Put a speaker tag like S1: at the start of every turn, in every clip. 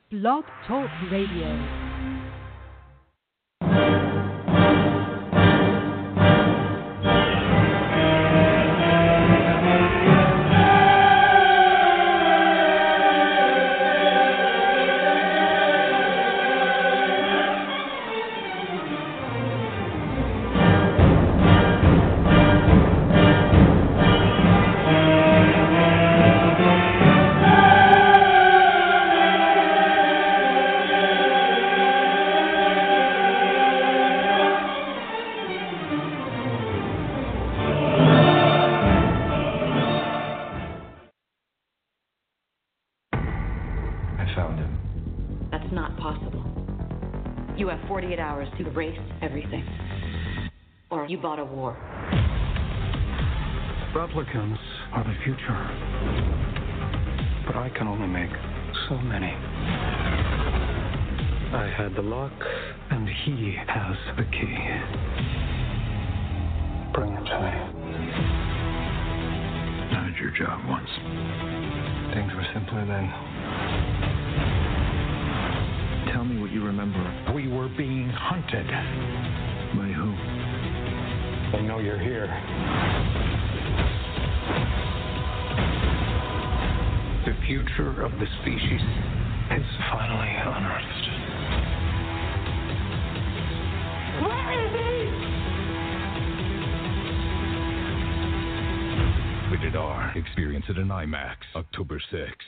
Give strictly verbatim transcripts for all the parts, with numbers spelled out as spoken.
S1: Blog Talk Radio.
S2: To erase everything. Or you bought a war.
S3: Replicants are the future. But I can only make so many. I had the lock, and he has the key. Bring him to me.
S4: I did your job once.
S3: Things were simpler then.
S4: Tell me what you remember.
S3: We were being hunted.
S4: By who?
S3: They know you're here. The future of the species is finally unearthed. Where is
S5: he? Rated R. Experience it in IMAX. October sixth.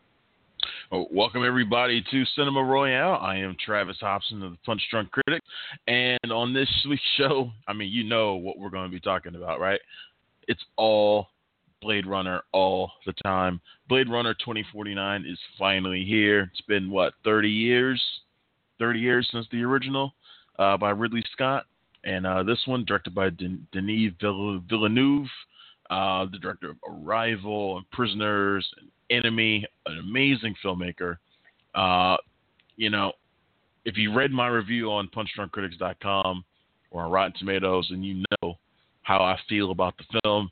S6: Well, welcome, everybody, to Cinema Royale. I am Travis Hobson of the Punch Drunk Critic. And on this week's show, I mean, you know what we're going to be talking about, right? It's all Blade Runner all the time. Blade Runner twenty forty-nine is finally here. It's been, what, thirty years? thirty years since the original uh, by Ridley Scott. And uh, this one, directed by Den- Denis Villeneuve, uh, the director of Arrival and Prisoners and Enemy, an amazing filmmaker. Uh, you know, if you read my review on punch drunk critics dot com or on Rotten Tomatoes, and you know how I feel about the film.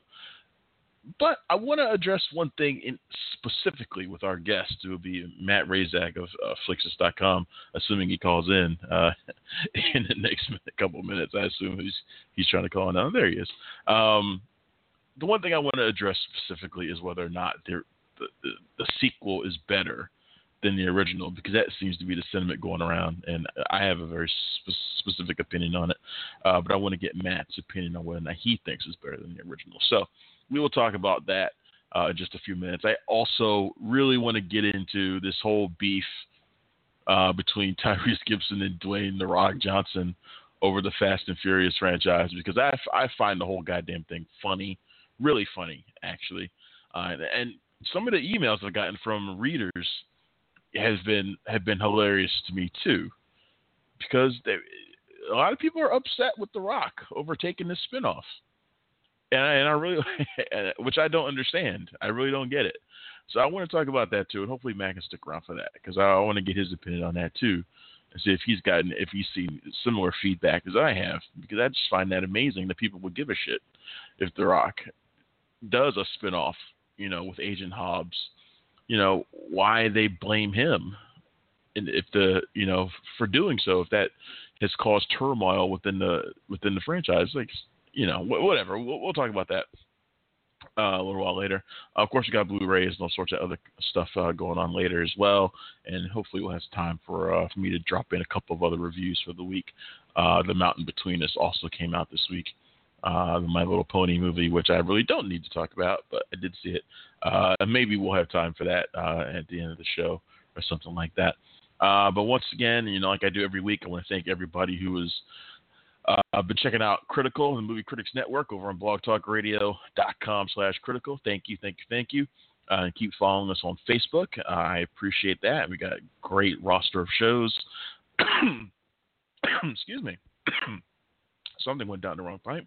S6: But I want to address one thing in specifically with our guest, who will be Matt Razak of uh, Flixus dot com, assuming he calls in uh, in the next minute, couple of minutes. I assume he's he's trying to call in. Now, there he is. Um, the one thing I want to address specifically is whether or not there. The, the, the sequel is better than the original, because that seems to be the sentiment going around, and I have a very spe- specific opinion on it, uh, but I want to get Matt's opinion on whether or not he thinks it's better than the original. So we will talk about that uh, in just a few minutes. I also really want to get into this whole beef uh, between Tyrese Gibson and Dwayne "The Rock" Johnson over the Fast and Furious franchise, because I, I find the whole goddamn thing funny, really funny, actually, uh, and, and some of the emails I've gotten from readers has been have been hilarious to me too, because they, a lot of people are upset with The Rock over taking this spinoff, and I, and I really, which I don't understand. I really don't get it. So I want to talk about that too, and hopefully Matt can stick around for that, because I want to get his opinion on that too, and see if he's gotten if he's seen similar feedback as I have, because I just find that amazing that people would give a shit if The Rock does a spinoff, you know, with Agent Hobbs, you know, why they blame him, and if the, you know, for doing so, if that has caused turmoil within the within the franchise, like, you know, whatever. We'll, we'll talk about that uh, a little while later. Uh, of course, we got Blu-rays and all sorts of other stuff uh, going on later as well, and hopefully we'll have time for uh, for me to drop in a couple of other reviews for the week. Uh, The Mountain Between Us also came out this week. Uh, the My Little Pony movie, which I really don't need to talk about, but I did see it. Uh, and maybe we'll have time for that uh, at the end of the show or something like that. Uh, but once again, you know, like I do every week, I want to thank everybody who has uh, been checking out Critical, the Movie Critics Network, over on blog talk radio dot com slash critical. Thank you, thank you, thank you. Uh, and keep following us on Facebook. Uh, I appreciate that. We got a great roster of shows. Excuse me. Something went down the wrong pipe.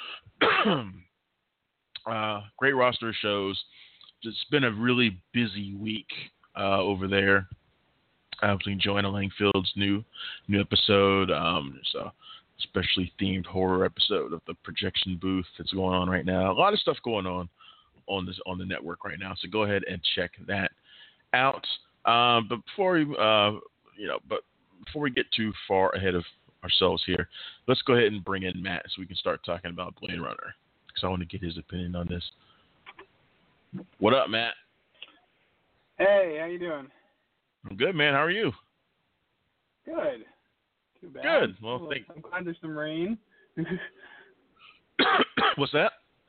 S6: uh, great roster of shows. It's been a really busy week uh, over there. Uh, between Joanna Langfield's new new episode, um, so especially themed horror episode of the Projection Booth that's going on right now. A lot of stuff going on on this on the network right now. So go ahead and check that out. Um, but before we, uh, you know, but before we get too far ahead of ourselves here, let's go ahead and bring in Matt so we can start talking about Blade Runner, because I want to get his opinion on this. What up, Matt?
S7: Hey, how you doing?
S6: I'm good, man. How are you?
S7: Good. Too bad.
S6: Good. Well,
S7: well
S6: thank-
S7: I'm glad there's some rain.
S6: What's that?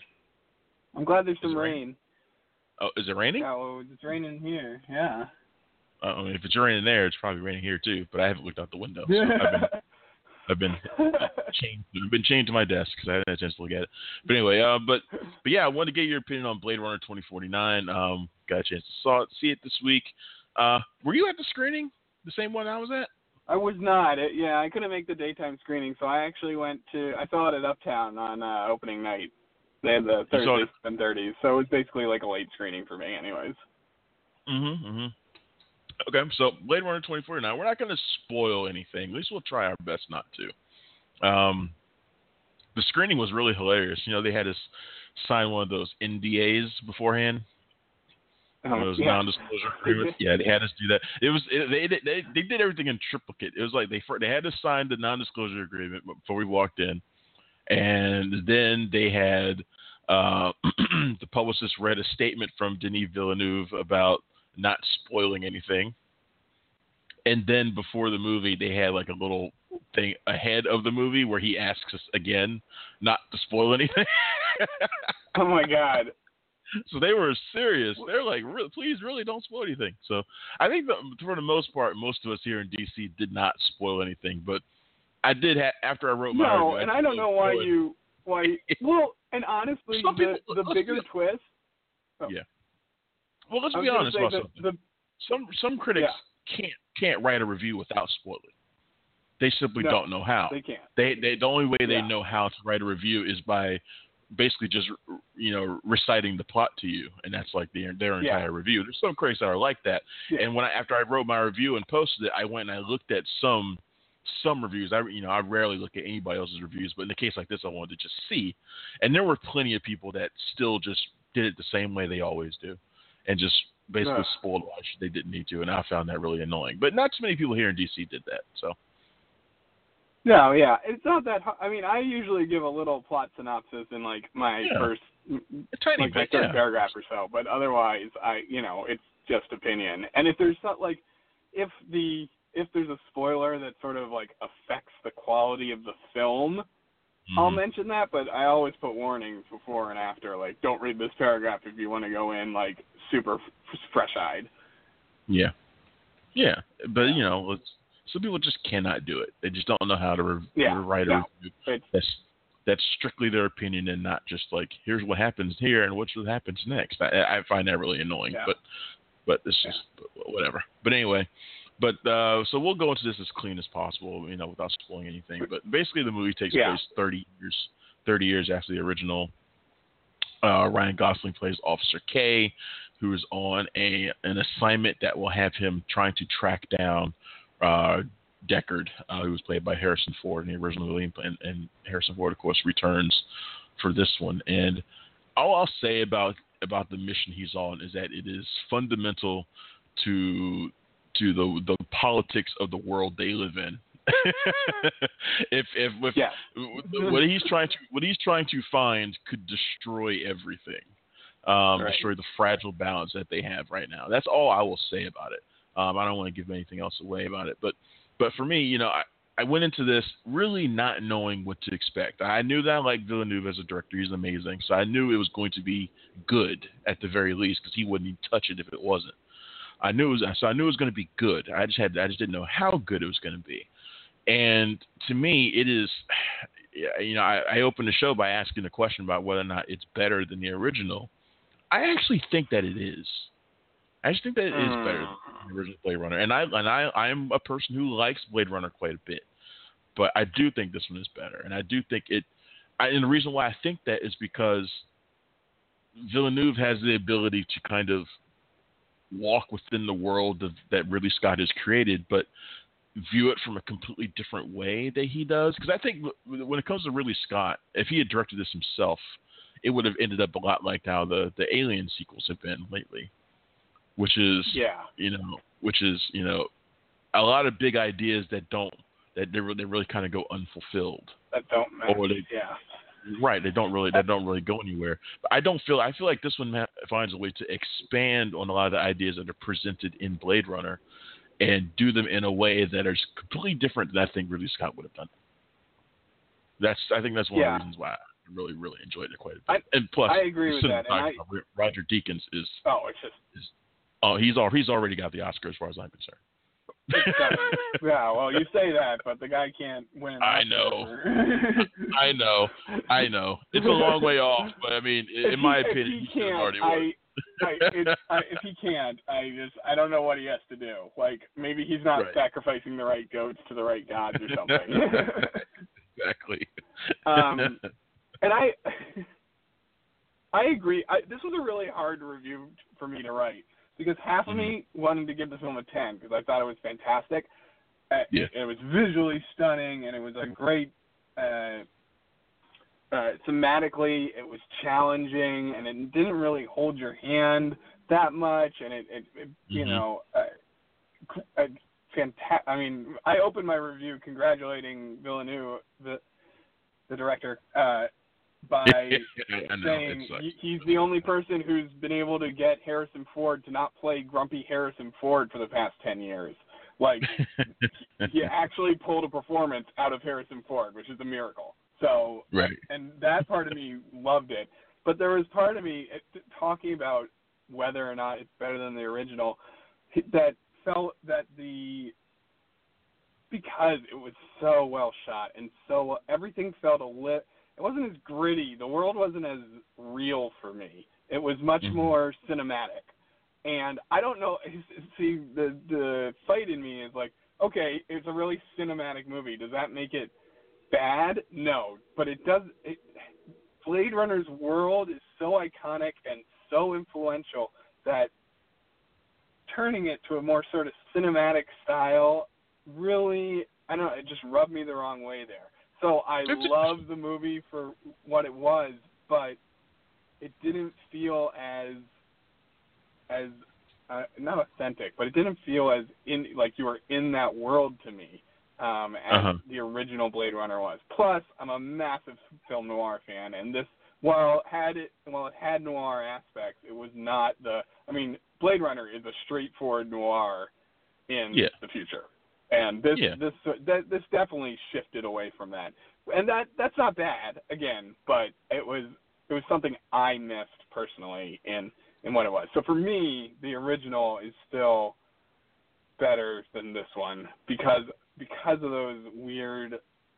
S7: I'm glad there's some
S6: Is it
S7: rain.
S6: rain? Oh, is it raining?
S7: Yeah, well, it's raining here. Yeah.
S6: Uh, I mean, if it's raining there, it's probably raining here too. But I haven't looked out the window. So I've been, I've been chained. I've been chained to my desk because I haven't had a chance to look at it. But anyway, uh, but but yeah, I wanted to get your opinion on Blade Runner twenty forty-nine. Um, got a chance to saw it, see it this week. Uh, were you at the screening? The same one I was at?
S7: I was not. It, yeah, I couldn't make the daytime screening, so I actually went to. I saw it at Uptown on uh, opening night. They had the Thursdays and thirties, so it was basically like a late screening for me, anyways.
S6: Mm-hmm. mm-hmm. Okay, so Blade Runner twenty forty-nine. We're not going to spoil anything. At least we'll try our best not to. Um, the screening was really hilarious. You know, they had us sign one of those N D As beforehand.
S7: Um,
S6: those
S7: yeah.
S6: non-disclosure agreements. Yeah, they had us do that. It was it, they, they they did everything in triplicate. It was like they they had to sign the non-disclosure agreement before we walked in, and then they had uh, the publicist read a statement from Denis Villeneuve about not spoiling anything, and then before the movie they had like a little thing ahead of the movie where he asks us again not to spoil anything.
S7: Oh my god.
S6: So they were serious. They're like, re- please, really don't spoil anything. So I think that for the most part, most of us here in D C did not spoil anything. But I did ha- after I wrote my
S7: no,
S6: review.
S7: and
S6: I,
S7: I don't know why
S6: spoiled.
S7: you why. Well, and honestly,
S6: Some
S7: the
S6: people-
S7: the
S6: let's
S7: bigger
S6: be-
S7: twist. Oh.
S6: Yeah. Well, let's
S7: I was
S6: be
S7: gonna
S6: honest
S7: say
S6: about
S7: the-
S6: something.
S7: the-
S6: some some critics can't can't write a review without spoiling. They simply
S7: No,
S6: don't know how.
S7: They can't.
S6: They they the only way they
S7: Yeah.
S6: know how to write a review is by basically just you know reciting the plot to you, and that's like their their
S7: Yeah.
S6: entire review. There's some critics that are like that,
S7: Yeah.
S6: and when I, after I wrote my review and posted it, I went and I looked at some some reviews. I you know I rarely look at anybody else's reviews, but in a case like this, I wanted to just see, and there were plenty of people that still just did it the same way they always do, and just basically
S7: Ugh.
S6: spoiled why they didn't need to, and I found that really annoying. But not too many people here in D C did that, so.
S7: No, yeah, it's not that. Hard. I mean, I usually give a little plot synopsis in like my
S6: Yeah.
S7: first,
S6: A tiny
S7: like my
S6: bit,
S7: third
S6: yeah.
S7: paragraph or so. But otherwise, I, you know, it's just opinion. And if there's not like, if the if there's a spoiler that sort of like affects the quality of the film,
S6: Mm-hmm.
S7: I'll mention that. But I always put warnings before and after, like, don't read this paragraph if you want to go in like super f- fresh-eyed.
S6: Yeah, yeah, but you know, it's, some people just cannot do it. They just don't know how to re-
S7: Yeah,
S6: write a
S7: no,
S6: review.
S7: it's-
S6: That's that's strictly their opinion and not just like here's what happens here and what happens next. I, I find that really annoying,
S7: Yeah.
S6: but but it's just whatever. But anyway, but uh, so we'll go into this as clean as possible, you know, without spoiling anything. But basically, the movie takes
S7: Yeah.
S6: place thirty years thirty years after the original. Uh, Ryan Gosling plays Officer K, who is on a an assignment that will have him trying to track down uh, Deckard, uh, who was played by Harrison Ford in the original movie, and, and Harrison Ford, of course, returns for this one. And all I'll say about about the mission he's on is that it is fundamental to to the the politics of the world they live in. if if with
S7: Yeah.
S6: what he's trying to what he's trying to find could destroy everything, um,
S7: Right.
S6: destroy the fragile balance that they have right now. That's all I will say about it. Um, I don't want to give anything else away about it, but but for me, you know, I, I went into this really not knowing what to expect. I knew that I liked Villeneuve as a director; he's amazing, so I knew it was going to be good at the very least because he wouldn't even touch it if it wasn't. I knew it was, so I knew it was going to be good. I just had I just didn't know how good it was going to be. And to me, it is, you know, I, I opened the show by asking the question about whether or not it's better than the original. I actually think that it is. I just think that it is better than the original Blade Runner. And I and I I am a person who likes Blade Runner quite a bit, but I do think this one is better. And I do think it. I, and the reason why I think that is because Villeneuve has the ability to kind of walk within the world of, that Ridley Scott has created, but view it from a completely different way that he does. Because I think when it comes to Ridley Scott, if he had directed this himself, it would have ended up a lot like how the, the Alien sequels have been lately. which is
S7: yeah,
S6: you know, which is you know, a lot of big ideas that don't that they really, they really kind of go unfulfilled.
S7: That don't match.
S6: Or they,
S7: yeah.
S6: Right, they don't really they don't really go anywhere. But I don't feel I feel like this one ha- finds a way to expand on a lot of the ideas that are presented in Blade Runner, and do them in a way that is completely different than I think Ridley Scott would have done. That's I think that's one
S7: yeah.
S6: of the reasons why I really really enjoyed it quite a bit.
S7: I,
S6: and plus,
S7: I agree with that. And I,
S6: Roger Deakins is
S7: oh, it's just
S6: is, oh he's all he's already got the Oscar as far as I'm concerned.
S7: Yeah, well, you say that, but the guy can't win an Oscar.
S6: I know, I know, I know. It's a long way off, but I mean, in
S7: if
S6: my
S7: he,
S6: opinion,
S7: he
S6: he should already
S7: I,
S6: won.
S7: I, it's, I, if he can't, I just I don't know what he has to do. Like maybe he's not
S6: right.
S7: sacrificing the right goats to the right gods or something.
S6: Exactly.
S7: um, and I, I agree. I, this was a really hard review for me to write. Because half of mm-hmm. me wanted to give the film a ten because I thought it was fantastic. Uh,
S6: yeah.
S7: it, it was visually stunning, and it was a great. Uh, uh, thematically, it was challenging, and it didn't really hold your hand that much. And it, it, it you mm-hmm. know, uh, uh, fanta- I mean, I opened my review congratulating Villeneuve, the the director. Uh, by saying he, he's the only person who's been able to get Harrison Ford to not play grumpy Harrison Ford for the past ten years. Like, he actually pulled a performance out of Harrison Ford, which is a miracle. So,
S6: right.
S7: And that part of me loved it. But there was part of me talking about whether or not it's better than the original that felt that the because it was so well shot and so everything felt a little. It wasn't as gritty. The world wasn't as real for me. It was much mm-hmm. more cinematic. And I don't know. See, the the fight in me is like, okay, it's a really cinematic movie. Does that make it bad? No. But it does. It, Blade Runner's world is so iconic and so influential that turning it to a more sort of cinematic style really, I don't know, it just rubbed me the wrong way there. So I love the movie for what it was, but it didn't feel as as uh, not authentic, but it didn't feel as in like you were in that world to me um, as
S6: uh-huh.
S7: the original Blade Runner was. Plus, I'm a massive film noir fan, and this while it had it while it had noir aspects, it was not the. I mean, Blade Runner is a straightforward noir in
S6: yeah.
S7: the future. And this
S6: yeah.
S7: this that, this definitely shifted away from that, and that that's not bad again, but it was it was something I missed personally in, in what it was. So for me, the original is still better than this one because because of those weird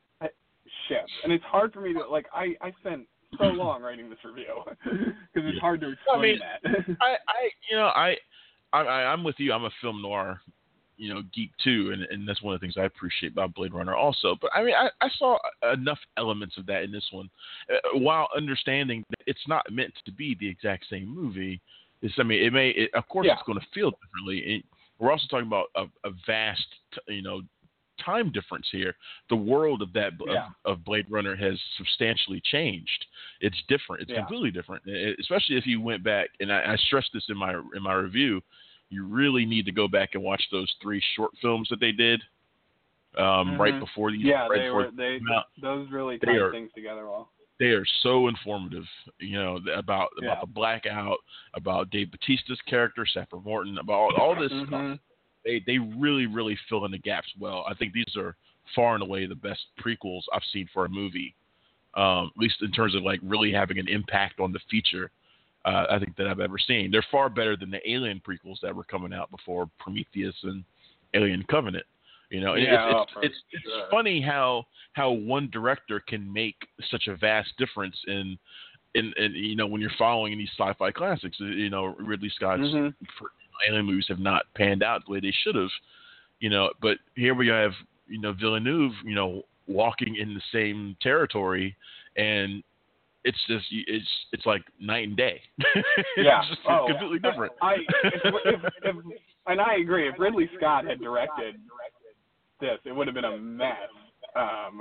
S7: shifts, and it's hard for me to like. I, I spent so long writing this review because it's
S6: yeah.
S7: hard to explain
S6: I mean,
S7: that.
S6: I, I you know I, I I'm with you. I'm a film noir. You know, geek too, and, and that's one of the things I appreciate about Blade Runner also. But I mean, I, I saw enough elements of that in this one, uh, while understanding that it's not meant to be the exact same movie. It's, I mean, it may, it, of course,
S7: yeah.
S6: it's going to feel differently. It, we're also talking about a, a vast, you know, time difference here. The world of that
S7: yeah.
S6: of, of Blade Runner has substantially changed. It's different. It's
S7: yeah. completely
S6: different, it, especially if you went back. And I, I stressed this in my in my review. You really need to go back and watch those three short films that they did um, mm-hmm. right before these.
S7: Yeah,
S6: right
S7: they were. They those really tied things together well.
S6: They are so informative, you know, about
S7: yeah.
S6: about the blackout, about Dave Bautista's character, Sapphire Morton, about all, all this
S7: mm-hmm.
S6: stuff. They they really really fill in the gaps well. I think these are far and away the best prequels I've seen for a movie, um, at least in terms of like really having an impact on the feature. Uh, I think that I've ever seen. They're far better than the Alien prequels that were coming out before Prometheus and Alien Covenant. You know,
S7: yeah,
S6: it's
S7: oh,
S6: it's, it's,
S7: sure.
S6: it's funny how how one director can make such a vast difference in in, in you know when you're following these sci-fi classics. You know, Ridley Scott's
S7: mm-hmm.
S6: Alien movies have not panned out the way they should have. You know, but here we have you know Villeneuve, you know, walking in the same territory and. It's just it's it's like night and day.
S7: Yeah,
S6: it's just
S7: oh,
S6: completely
S7: yeah.
S6: different.
S7: I if, if, if, and I agree. If Ridley Scott had directed this, it would have been a mess. Um,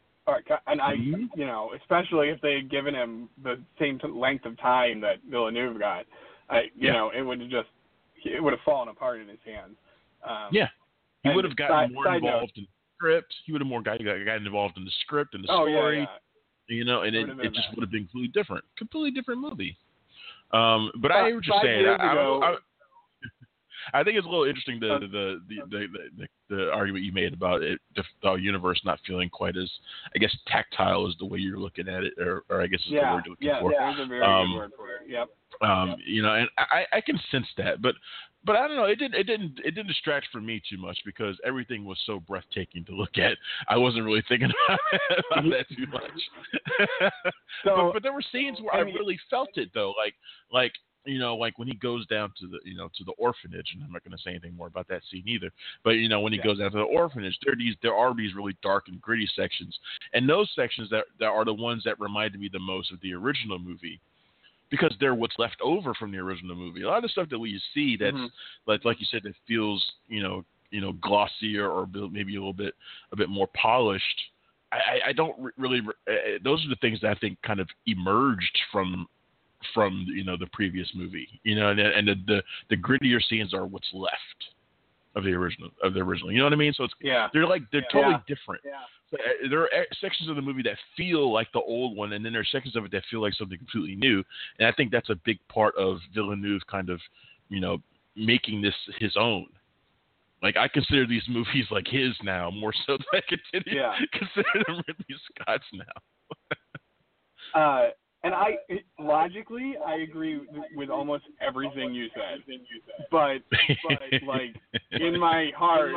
S7: and I, you know, especially if they had given him the same length of time that Villeneuve got, I, you
S6: yeah.
S7: know, it would have just it would have fallen apart in his hands. Um,
S6: yeah, he
S7: and
S6: would have gotten
S7: side,
S6: more
S7: side
S6: involved
S7: note,
S6: in the script. He would have more got, got gotten involved in the script and the
S7: oh,
S6: story.
S7: Yeah, yeah.
S6: You know, and it, it just would have been completely different, completely different movie. Um, but
S7: Five,
S6: I hear what you're
S7: five
S6: saying.
S7: years
S6: I,
S7: ago,
S6: I, I, I think it's a little interesting the
S7: uh,
S6: the the, the, the, the argument you made about it, the, the universe not feeling quite as, I guess, tactile is the way you're looking at it, or, or I guess is
S7: yeah,
S6: the word you're looking
S7: yeah,
S6: for.
S7: Yeah, there's a very
S6: um,
S7: good word for it. Yep.
S6: Um,
S7: yep.
S6: You know, and I, I can sense that, but but I don't know. It didn't it didn't it didn't distract for me too much because everything was so breathtaking to look at. I wasn't really thinking about, about that too much.
S7: So,
S6: but, but there were scenes where I,
S7: I mean,
S6: really felt it though, like like. You know, like when he goes down to the, you know, to the orphanage, and I'm not going to say anything more about that scene either. But you know, when he
S7: yeah.
S6: goes down to the orphanage, there are these, there are these really dark and gritty sections, and those sections that that are the ones that reminded me the most of the original movie, because they're what's left over from the original movie. A lot of the stuff that we see that's
S7: mm-hmm.
S6: like, like you said, that feels, you know, you know, glossier or maybe a little bit, a bit more polished. I, I don't really. Uh, those are the things that I think kind of emerged from. from you know the previous movie, you know, and, and the, the the grittier scenes are what's left of the original of the original. You know what I mean? So it's
S7: yeah,
S6: they're like they're
S7: yeah.
S6: totally different.
S7: Yeah.
S6: So, uh, there are sections of the movie that feel like the old one, and then there are sections of it that feel like something completely new. And I think that's a big part of Villeneuve kind of, you know, making this his own. Like I consider these movies like his now more so than I continue
S7: yeah.
S6: consider them Ridley Scott's now.
S7: uh. And I, logically, I agree with almost everything you said. But, but like, in my heart,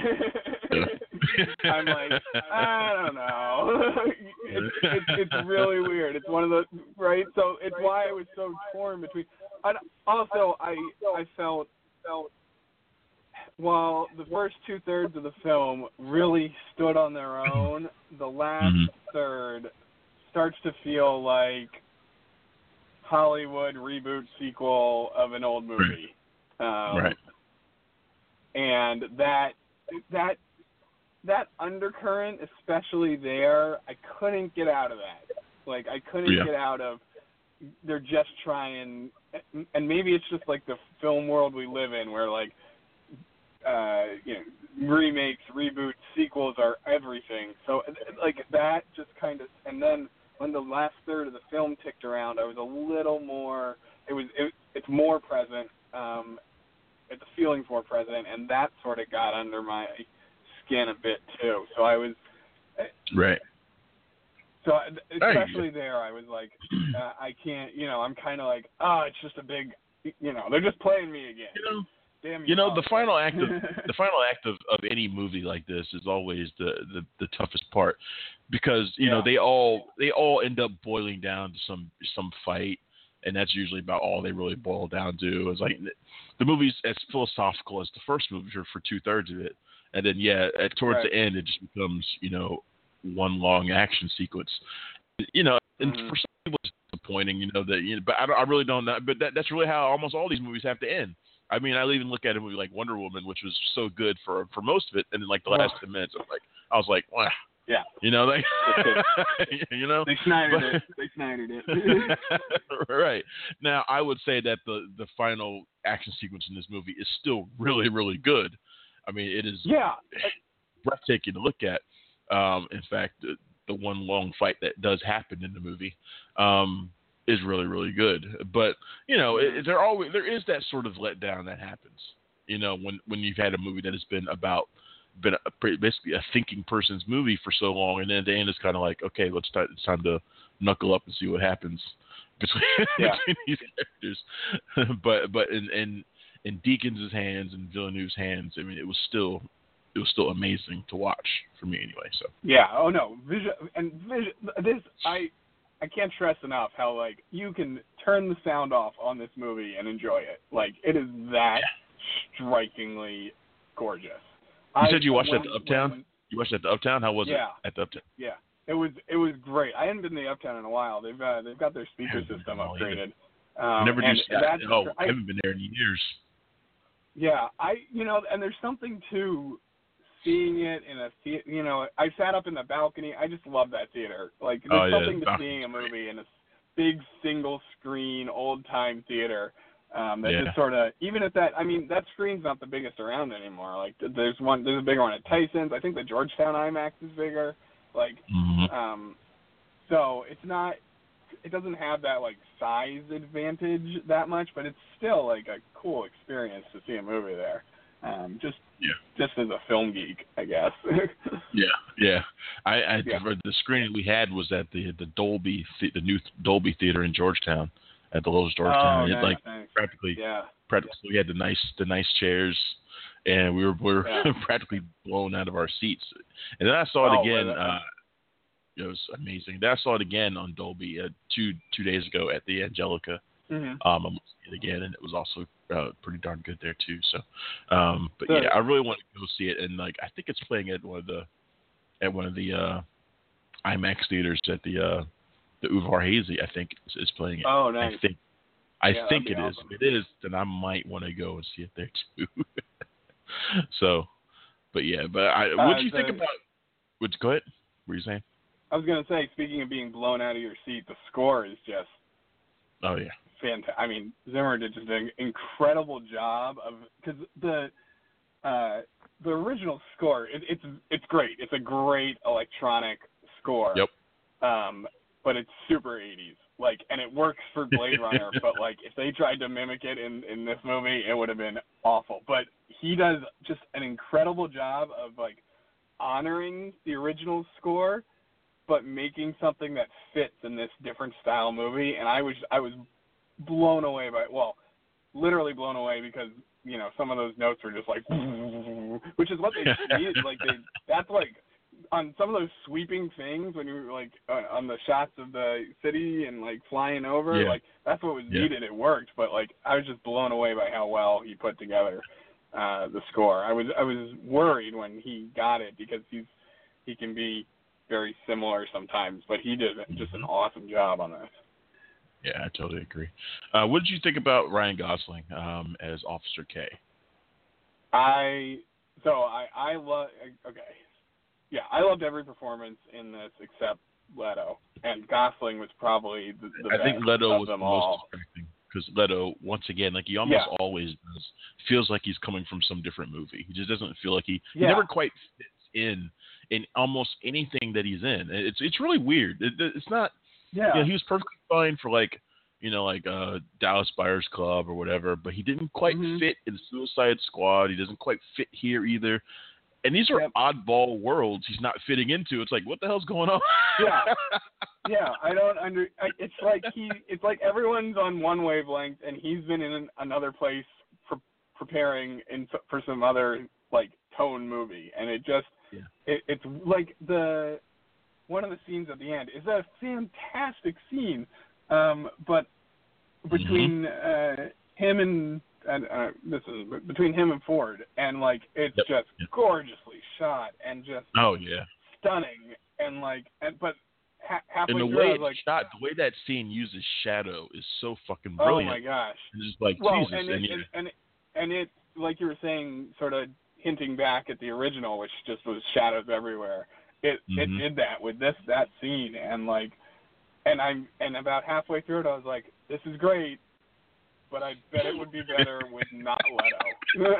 S7: I'm like, I don't know. It's, it's, it's really weird. It's one of the, right? So it's why I was so torn between. And also, I, I felt, felt, while the first two-thirds of the film really stood on their own, the last mm-hmm. third starts to feel like Hollywood reboot sequel of an old movie.
S6: Right.
S7: Um,
S6: right.
S7: And that that that undercurrent, especially there, I couldn't get out of that. Like I couldn't
S6: yeah.
S7: get out of. They're just trying, and maybe it's just like the film world we live in, where like, uh, you know, remakes, reboots, sequels are everything. So like that just kind of, and then. When the last third of the film ticked around, I was a little more. It was. It, it's more present. Um, it, the feelings more present, and that sort of got under my skin a bit too. So I was.
S6: Right.
S7: So especially there, I was like, uh, I can't. You know, I'm kind of like, oh, it's just a big. You know, they're just playing me again.
S6: You know.
S7: Damn you.
S6: You know,
S7: all.
S6: the final act of the final act of, of any movie like this is always the, the, the toughest part, because you
S7: yeah.
S6: know they all they all end up boiling down to some some fight, and that's usually about all they really boil down to. It's like the movie's as philosophical as the first movie for, for two thirds of it, and then yeah, at, towards
S7: right.
S6: the end it just becomes you know one long action sequence, you know, and
S7: mm-hmm.
S6: for some people it's disappointing, you know that you know, but I, I really don't know, but that, that's really how almost all these movies have to end. I mean, I even look at a movie like Wonder Woman, which was so good for, for most of it, and then like the last ten minutes, I was like, I was like, wow,
S7: yeah,
S6: you know, like, you know,
S7: they Snydered it, they Snydered it.
S6: Right now, I would say that the the final action sequence in this movie is still really, really good. I mean, it is
S7: yeah
S6: breathtaking to look at. Um, in fact, the, the one long fight that does happen in the movie. Um, is really, really good. But, you know, it, there always there is that sort of letdown that happens, you know, when, when you've had a movie that has been about, been a, basically a thinking person's movie for so long, and then at the end it's kind of like, okay, let's start, it's time to knuckle up and see what happens between,
S7: yeah.
S6: between these characters. but but in, in, in Deakins' hands and Villeneuve's hands, I mean, it was still, it was still amazing to watch for me anyway. So
S7: yeah, oh no, vision and vision. This I. I can't stress enough how, like, you can turn the sound off on this movie and enjoy it. Like, it is that yeah. strikingly gorgeous.
S6: You
S7: I,
S6: said you watched
S7: when,
S6: it at the Uptown?
S7: When,
S6: you watched it at the Uptown? How was
S7: yeah.
S6: it at the Uptown?
S7: Yeah. It was it was great. I hadn't been to the Uptown in a while. They've uh, they've got their speaker system upgraded. Um,
S6: Never
S7: and
S6: do that. Oh, I haven't been there in years.
S7: Yeah, I you know, and there's something to seeing it in a theater. You know, I sat up in the balcony. I just love that theater. Like, there's
S6: oh, yeah,
S7: something to seeing a movie in a big single screen old time theater Um, that
S6: Yeah.
S7: just sort of, even if that, I mean, that screen's not the biggest around anymore. Like, there's one, there's a bigger one at Tyson's. I think the Georgetown IMAX is bigger. Like,
S6: Mhm.
S7: um, so it's not, it doesn't have that, like, size advantage that much, but it's still, like, a cool experience to see a movie there. Um, just,
S6: Yeah.
S7: just as a film geek, I guess.
S6: Yeah, yeah. I, I
S7: Yeah.
S6: the screening we had was at the the Dolby, the new Dolby Theater in Georgetown, at the Lowe's Georgetown.
S7: Oh,
S6: it,
S7: nice,
S6: like
S7: nice.
S6: practically,
S7: Yeah.
S6: practically, we had the nice the nice chairs, and we were we were
S7: Yeah.
S6: practically blown out of our seats. And then I saw it
S7: Oh,
S6: again.
S7: well, that-
S6: Uh, it was amazing. Then I saw it again on Dolby uh, two two days ago at the Angelica.
S7: Mm-hmm.
S6: Um, I'm seeing it again, and it was also uh, pretty darn good there too. So, um, but
S7: So-
S6: yeah, I really want to go see it, and like I think it's playing at one of the at one of the uh, IMAX theaters at the uh, the Uvar Hazy. I think is, is playing it.
S7: Oh, nice.
S6: I think I
S7: Yeah,
S6: think
S7: that'd
S6: it
S7: be
S6: is.
S7: awesome.
S6: If it is, then I might want to go and see it there too. So, but yeah, but I, what do you
S7: Uh,
S6: think
S7: the-
S6: about? Would go ahead. What were you saying?
S7: I was going to say, speaking of being blown out of your seat, the score is just
S6: Oh yeah.
S7: fantastic. I mean, Zimmer did just an incredible job of, because the uh, the original score, it, it's it's great. It's a great electronic score.
S6: Yep.
S7: Um, but it's super eighties, like, and it works for Blade Runner. But like, if they tried to mimic it in in this movie, it would have been awful. But he does just an incredible job of like honoring the original score, but making something that fits in this different style movie. And I was I was blown away by well, literally blown away because you know some of those notes were just like, which is what they need. Like they that's like on some of those sweeping things when you were like uh, on the shots of the city and like flying over,
S6: Yeah.
S7: like that's what was
S6: Yeah.
S7: needed. It worked, but like I was just blown away by how well he put together uh, the score. I was I was worried when he got it because he's he can be very similar sometimes, but he did just an awesome job on this.
S6: Yeah, I totally agree. Uh, what did you think about Ryan Gosling um, as Officer K?
S7: I so I I love okay, yeah, I loved every performance in this except Leto, and Gosling was probably the, the
S6: I
S7: best
S6: think Leto
S7: of
S6: was
S7: them
S6: the
S7: all.
S6: most distracting because Leto, once again, like he almost
S7: Yeah.
S6: always does, feels like he's coming from some different movie. He just doesn't feel like he, he
S7: Yeah.
S6: never quite fits in in almost anything that he's in. It's it's really weird. It, it's not.
S7: Yeah,
S6: You know, he was perfectly fine for like you know like uh, Dallas Buyers Club or whatever, but he didn't quite
S7: Mhm.
S6: fit in Suicide Squad. He doesn't quite fit here either. And these are
S7: Yep.
S6: oddball worlds he's not fitting into. It's like, what the hell's going on?
S7: Yeah. yeah, I don't under. I, it's like he, it's like everyone's on one wavelength, and he's been in another place for preparing in for some other like tone movie, and it just,
S6: Yeah.
S7: it, it's like the one of the scenes at the end is a fantastic scene, um, but between
S6: Mm-hmm.
S7: uh, him and. And uh, this is between him and Ford, and like it's
S6: Yep.
S7: just
S6: Yep.
S7: gorgeously shot and just
S6: Oh yeah.
S7: stunning, and like, and but ha- halfway
S6: And the
S7: through,
S6: way
S7: I was
S6: it's
S7: like,
S6: shot, the way that scene uses shadow is so fucking
S7: oh
S6: brilliant.
S7: my gosh.
S6: And it's just like
S7: Well,
S6: Jesus.
S7: and
S6: and
S7: it,
S6: yeah.
S7: and, and it, and it, like you were saying, sort of hinting back at the original, which just was shadows everywhere. It
S6: Mhm.
S7: it did that with this that scene, and like, and I'm and about halfway through it, I was like, this is great, but I bet it would be better with not Leto.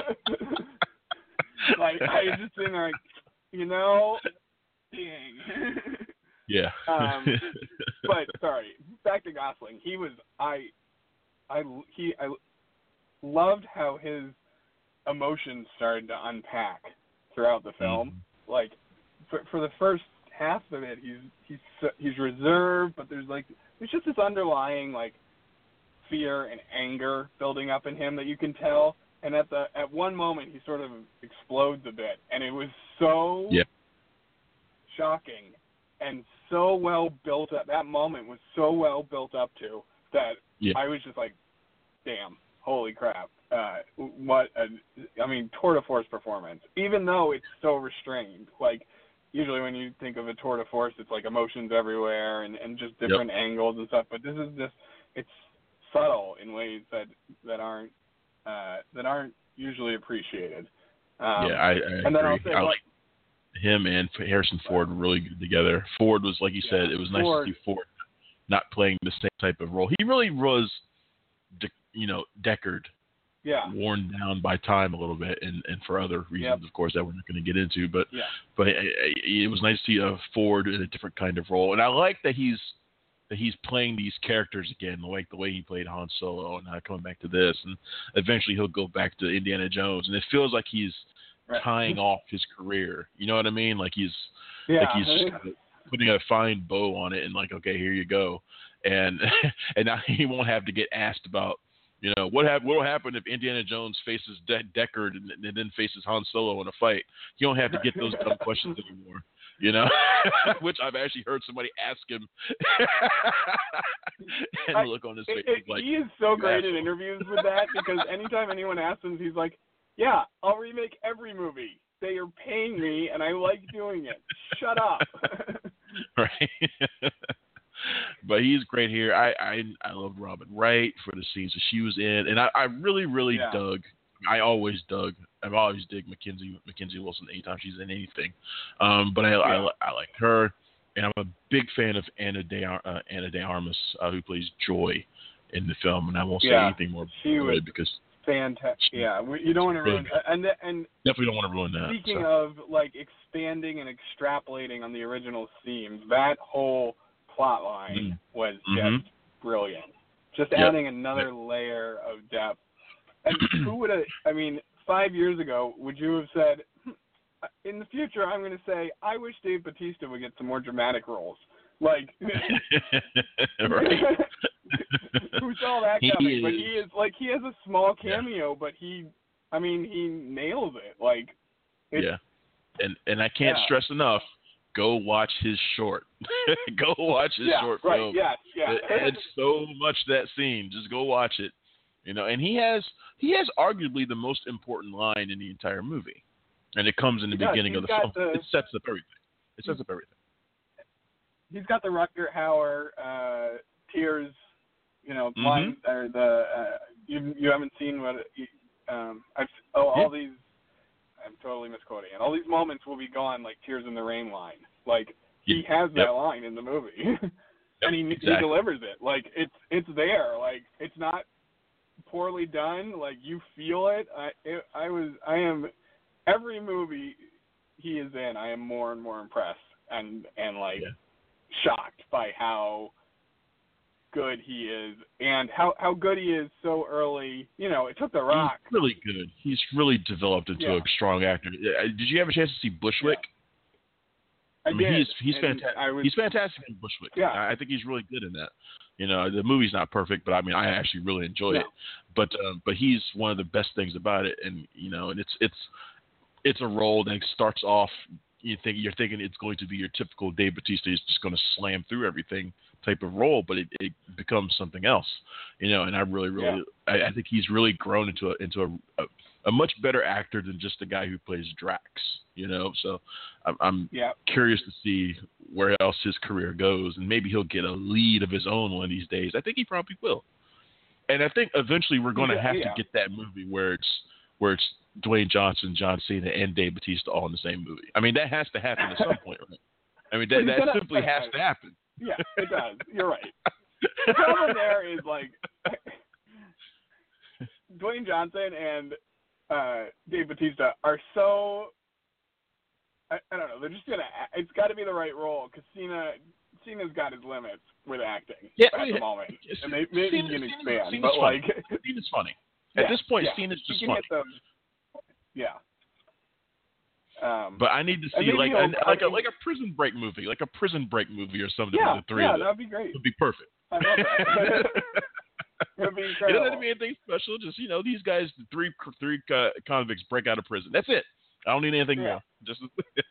S7: Like I was just sitting there, like, you know, dang.
S6: yeah.
S7: um, But sorry, back to Gosling. He was I, I he I loved how his emotions started to unpack throughout the film.
S6: Mhm.
S7: Like for for the first half of it, he's he's he's reserved, but there's like there's just this underlying like fear and anger building up in him that you can tell. And at the at one moment, he sort of explodes a bit, and it was so
S6: Yeah.
S7: shocking and so well built up. That moment was so well built up to that
S6: Yeah.
S7: I was just like, damn, holy crap. Uh, what a, I mean, tour de force performance, even though it's so restrained. Like, usually when you think of a tour de force, it's like emotions everywhere and, and just different
S6: Yep.
S7: angles and stuff. But this is just, it's subtle in ways that, that aren't, uh, that aren't usually appreciated. Um,
S6: yeah, I, I
S7: and then I'll
S6: agree.
S7: say,
S6: I
S7: like,
S6: like him and Harrison Ford were really good together. Ford was, like you
S7: Yeah,
S6: said, it was nice
S7: Ford-
S6: to see Ford not playing the same type of role. He really was de- you know, Deckard,
S7: yeah,
S6: worn down by time a little bit, and, and for other reasons,
S7: yep.
S6: of course, that we're not going to get into. But
S7: yeah.
S6: but it, it was nice to see a Ford in a different kind of role, and I like that he's that he's playing these characters again, like the way he played Han Solo, and now coming back to this, and eventually he'll go back to Indiana Jones, and it feels like he's
S7: right.
S6: tying off his career. You know what I mean? Like he's
S7: yeah.
S6: like he's just kind of putting a fine bow on it, and like, okay, here you go, and and now he won't have to get asked about, you know, what hap- what will happen if Indiana Jones faces De- Deckard and, and then faces Han Solo in a fight. You don't have to get those dumb questions anymore, you know, which I've actually heard somebody ask him, and
S7: I,
S6: look on his
S7: it,
S6: face.
S7: It,
S6: like,
S7: he is so great
S6: asshole.
S7: in interviews with that, because anytime anyone asks him, he's like, yeah, I'll remake every movie. They are paying me, and I like doing it. Shut up.
S6: Right. But he's great here. I, I I loved Robin Wright for the scenes that she was in, and I, I really really
S7: yeah.
S6: dug. I always dug. I've always dig Mackenzie Mackenzie Wilson anytime she's in anything. Um, but I, yeah. I I like her, and I'm a big fan of Anna De uh, Anna De Armas, uh, who plays Joy in the film, and I won't say
S7: yeah.
S6: anything more
S7: she
S6: about
S7: was
S6: it because
S7: fantastic. Yeah, we, you don't want to ruin
S6: really
S7: and and
S6: definitely don't want to ruin that.
S7: Speaking
S6: so.
S7: of like expanding and extrapolating on the original themes, that whole plot line
S6: mm-hmm.
S7: was just
S6: mm-hmm.
S7: brilliant. Just
S6: yep.
S7: adding another yep. layer of depth. And who would have, I mean, five years ago, would you have said, in the future, I'm going to say, I wish Dave Bautista would get some more dramatic roles? Like, who saw that coming? He but he is, like, he has a small cameo, yeah. but he, I mean, he nails it. Like,
S6: yeah. And, and I can't
S7: yeah. stress
S6: enough, go watch his short. Go watch his
S7: yeah,
S6: short
S7: right,
S6: film.
S7: Yeah, yeah.
S6: It adds so much to that scene. Just go watch it. You know, and he has he has arguably the most important line in the entire movie, and it comes in the
S7: he
S6: beginning
S7: does.
S6: of the film.
S7: The,
S6: it sets up everything. It sets up everything.
S7: He's got the Rutger Hauer uh, tears, you know,
S6: mm-hmm.
S7: line or the uh, you you haven't seen what um I've oh all
S6: yeah.
S7: these I'm totally misquoting it. All these moments will be gone like Tears in the Rain line. Like he
S6: yeah.
S7: has that
S6: yep.
S7: line in the movie,
S6: yep.
S7: and he
S6: exactly.
S7: he delivers it. Like it's it's there. Like it's not poorly done. Like you feel it. I it, I was I am every movie he is in. I am more and more impressed and and like
S6: yeah.
S7: shocked by how good he is and how how good he is so early. You know, it took The Rock.
S6: He's really good. He's really developed into
S7: yeah.
S6: a strong actor. Did you have a chance to see Bushwick?
S7: Yeah.
S6: I, I mean,
S7: did.
S6: he's he's fantastic.
S7: Was,
S6: he's fantastic in Bushwick.
S7: Yeah.
S6: I, I think he's really good in that. You know, the movie's not perfect, but I mean, I actually really enjoy
S7: no.
S6: it. But uh, but he's one of the best things about it, and you know, and it's it's it's a role that starts off. You think you're thinking it's going to be your typical Dave Bautista. He's just going to slam through everything type of role, but it, it becomes something else. You know, and I really really
S7: yeah.
S6: I, I think he's really grown into a into a, a a much better actor than just the guy who plays Drax, you know. So I'm, I'm
S7: yeah.
S6: curious to see where else his career goes, and maybe he'll get a lead of his own one of these days. I think he probably will. And I think eventually we're going to
S7: yeah,
S6: have
S7: yeah.
S6: to get that movie where it's where it's Dwayne Johnson, John Cena, and Dave Bautista all in the same movie. I mean, that has to happen at some point, right? I mean, that, that simply has to happen.
S7: Yeah, it does. You're right. The problem there is like Dwayne Johnson and Uh, Dave Bautista are so I, I don't know, they're just gonna it's got to be the right role because Cena Cena's got his limits with acting
S6: yeah,
S7: at
S6: yeah.
S7: the moment,
S6: Yes.
S7: and they, maybe
S6: Cena,
S7: he can
S6: Cena's,
S7: expand,
S6: Cena's
S7: but
S6: funny.
S7: like
S6: Cena's funny. At
S7: yeah,
S6: this point,
S7: yeah.
S6: Cena's just
S7: he can
S6: funny.
S7: hit those, yeah. Um,
S6: but I need to see like a, like a like a Prison Break movie, like a Prison Break movie or something.
S7: Yeah,
S6: with the three
S7: yeah,
S6: of them.
S7: that'd be great.
S6: Would be perfect.
S7: I love that. It'd be
S6: It
S7: incredible.
S6: doesn't have to be anything special. Just you know, these guys, the three three uh, convicts break out of prison. That's it. I don't need anything
S7: yeah.
S6: more. Just.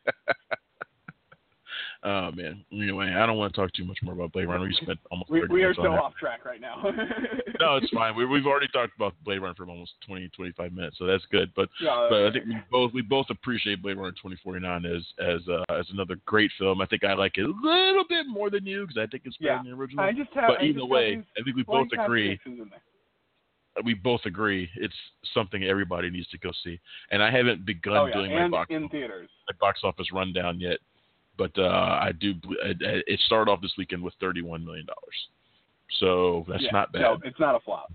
S6: Oh man. Anyway, I don't want to talk too much more about Blade Runner. We spent almost.
S7: We, we are
S6: so
S7: off track right now.
S6: No, it's fine. We, we've already talked about Blade Runner for almost twenty, twenty-five minutes, so that's good. But
S7: yeah,
S6: but
S7: right.
S6: I think we both we both appreciate Blade Runner twenty forty-nine as as uh, as another great film. I think I like it a little bit more than you because I think it's better
S7: yeah.
S6: than the original.
S7: I just have,
S6: but
S7: I
S6: either
S7: just
S6: way,
S7: have
S6: I think we both agree.
S7: In there.
S6: We both agree it's something everybody needs to go see. And I haven't begun
S7: oh, yeah.
S6: doing
S7: and
S6: my box
S7: in theaters.
S6: my box office rundown yet, but uh, I do. It started off this weekend with thirty-one million dollars, so that's
S7: yeah.
S6: not bad.
S7: No, it's not a flop.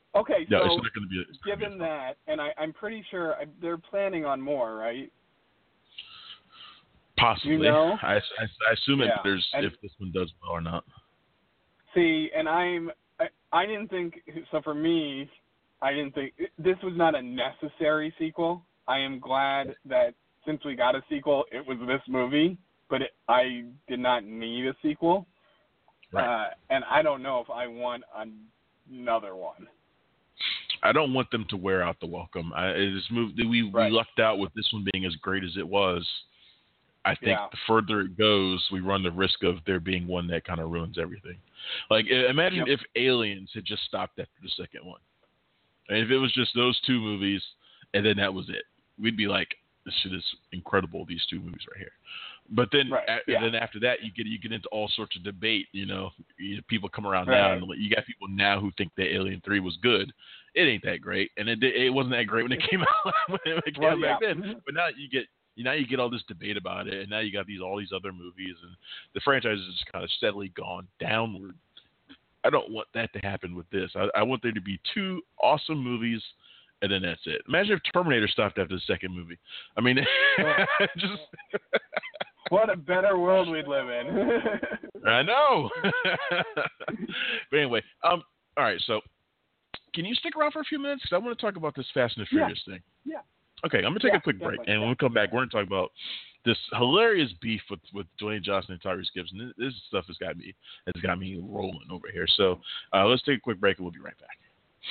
S7: Okay,
S6: No,
S7: so
S6: it's not going to be. It's not
S7: given
S6: gonna be a
S7: that, and I, I'm pretty sure I, they're planning on more, right?
S6: possibly.
S7: You know?
S6: I, I, I assume
S7: Yeah,
S6: if there's
S7: and-
S6: if this one does well or not.
S7: See, and I'm I, I didn't think so. For me, I didn't think this was not a necessary sequel. I am glad that since we got a sequel, it was this movie, but it, I did not need a sequel.
S6: Right.
S7: Uh, and I don't know if I want another one.
S6: I don't want them to wear out the welcome. I, this move we
S7: Right.
S6: we lucked out with this one being as great as it was. I think
S7: Yeah.
S6: the further it goes, we run the risk of there being one that kind of ruins everything. Like, imagine
S7: Yep.
S6: if Aliens had just stopped after the second one. And if it was just those two movies, and then that was it, we'd be like, "This shit is incredible. These two movies right here." But then,
S7: Right,
S6: a,
S7: yeah.
S6: then after that, you get you get into all sorts of debate. You know, you, people come around
S7: Right.
S6: now, and you got people now who think that Alien Three was good. It ain't that great, and it it wasn't that great when it came out when it came
S7: Well,
S6: out back
S7: yeah.
S6: then. But now you get now you get all this debate about it, and now you got these all these other movies, and the franchise has just kind of steadily gone downward. I don't want that to happen with this. I, I want there to be two awesome movies, and then that's it. Imagine if Terminator stopped after the second movie. I mean, just
S7: What a better world we'd live in.
S6: I know. But anyway, um, all right. So, can you stick around for a few minutes? Because I want to talk about this Fast and the Furious
S7: Yeah.
S6: thing.
S7: Yeah.
S6: Okay, I'm gonna take
S7: Yeah,
S6: a quick break,
S7: definitely.
S6: and when we come back, we're gonna talk about this hilarious beef with, with Dwayne Johnson and Tyrese Gibson. This, this stuff has got me has got me rolling over here. So uh, let's take a quick break, and we'll be right back.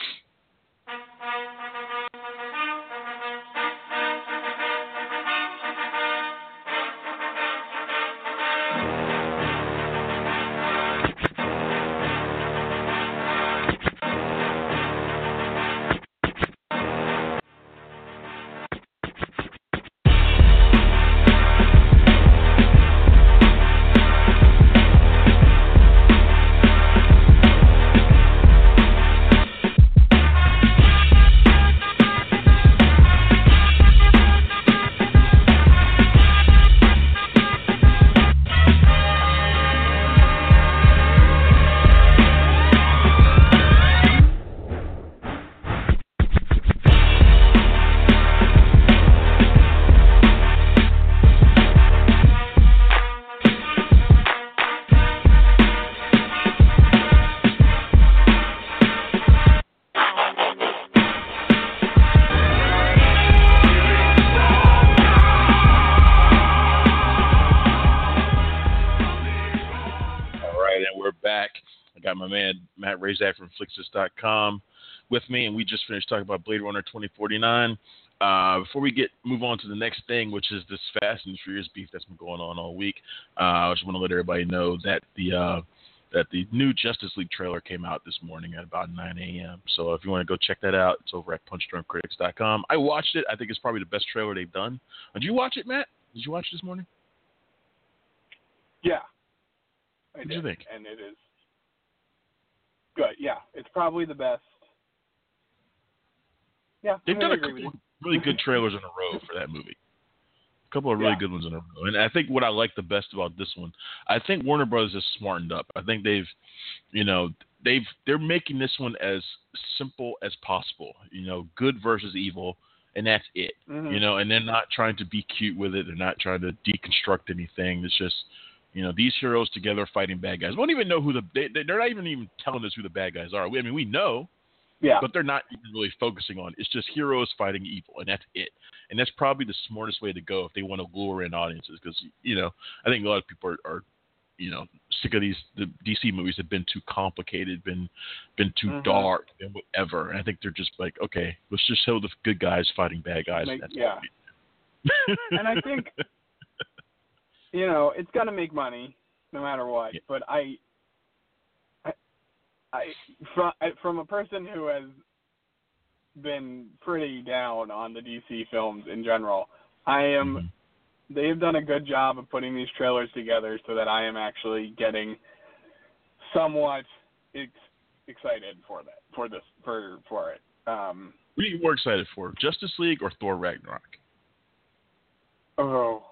S6: Got my man Matt Razak from Flixus dot com with me, and we just finished talking about Blade Runner twenty forty-nine. Uh, before we get move on to the next thing, which is this Fast and Furious beef that's been going on all week, uh, I just want to let everybody know that the uh, that the new Justice League trailer came out this morning at about nine a.m. So if you want to go check that out, it's over at punch drunk critics dot com. I watched it. I think it's probably the best trailer they've done. Did you watch it, Matt? Did you watch it this morning?
S7: Yeah. I
S6: What did
S7: did,
S6: you think?
S7: And it is good. Yeah, it's probably the best. Yeah,
S6: They've
S7: I'm
S6: done
S7: gonna
S6: a
S7: agree
S6: couple
S7: with
S6: of really good trailers in a row for that movie. A couple of really
S7: Yeah.
S6: good ones in a row. And I think what I like the best about this one, I think Warner Brothers has smartened up. I think they've, you know, they've they're making this one as simple as possible. You know, good versus evil, and that's it.
S7: Mhm.
S6: You know, and they're not trying to be cute with it. They're not trying to deconstruct anything. It's just, you know, these heroes together fighting bad guys. We don't even know who the they, they're not even even telling us who the bad guys are. We, I mean, we know.
S7: Yeah.
S6: But they're not even really focusing on it. It's just heroes fighting evil, and that's it. And that's probably the smartest way to go if they want to lure in audiences, because, you know, I think a lot of people are, are, you know, sick of these. The D C movies have been too complicated, been been too
S7: Mhm.
S6: dark, and whatever. And I think they're just like, okay, let's just show the good guys fighting bad guys.
S7: Make-
S6: and that's
S7: yeah.
S6: all we do.
S7: And I think, you know, it's gonna make money no matter what.
S6: Yeah.
S7: But I, I, I from from a person who has been pretty down on the D C films in general, I am.
S6: Mhm.
S7: They have done a good job of putting these trailers together so that I am actually getting somewhat ex- excited for that, for this, for for it. Um,
S6: What are you more excited for, Justice League or Thor Ragnarok?
S7: oh,